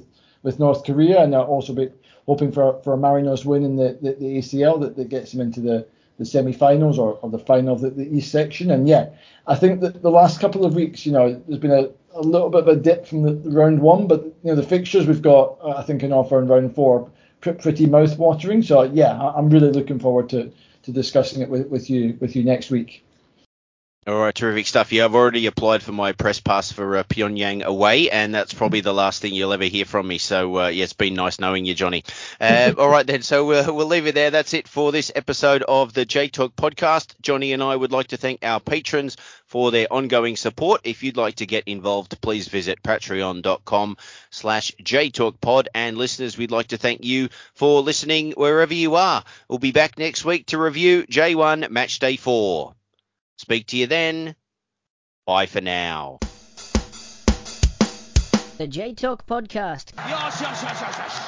Speaker 3: with North Korea, and I'll also be hoping for a Marinos win in the ACL that gets them into the semi-finals or the final of the East section. And yeah, I think that the last couple of weeks, there's been a little bit of a dip from the round one, but the fixtures we've got, I think, in offer in round four, pretty mouth-watering. So yeah, I'm really looking forward to discussing it with you next week.
Speaker 2: All right, terrific stuff. Yeah, I've already applied for my press pass for Pyongyang away, and that's probably the last thing you'll ever hear from me. So, yeah, it's been nice knowing you, Johnny. All right, then. So we'll leave it there. That's it for this episode of the J-Talk podcast. Johnny and I would like to thank our patrons for their ongoing support. If you'd like to get involved, please visit patreon.com/JTalkPod. And listeners, we'd like to thank you for listening wherever you are. We'll be back next week to review J1 Match Day 4. Speak to you then. Bye for now.
Speaker 1: The J-Talk podcast.
Speaker 4: Yes.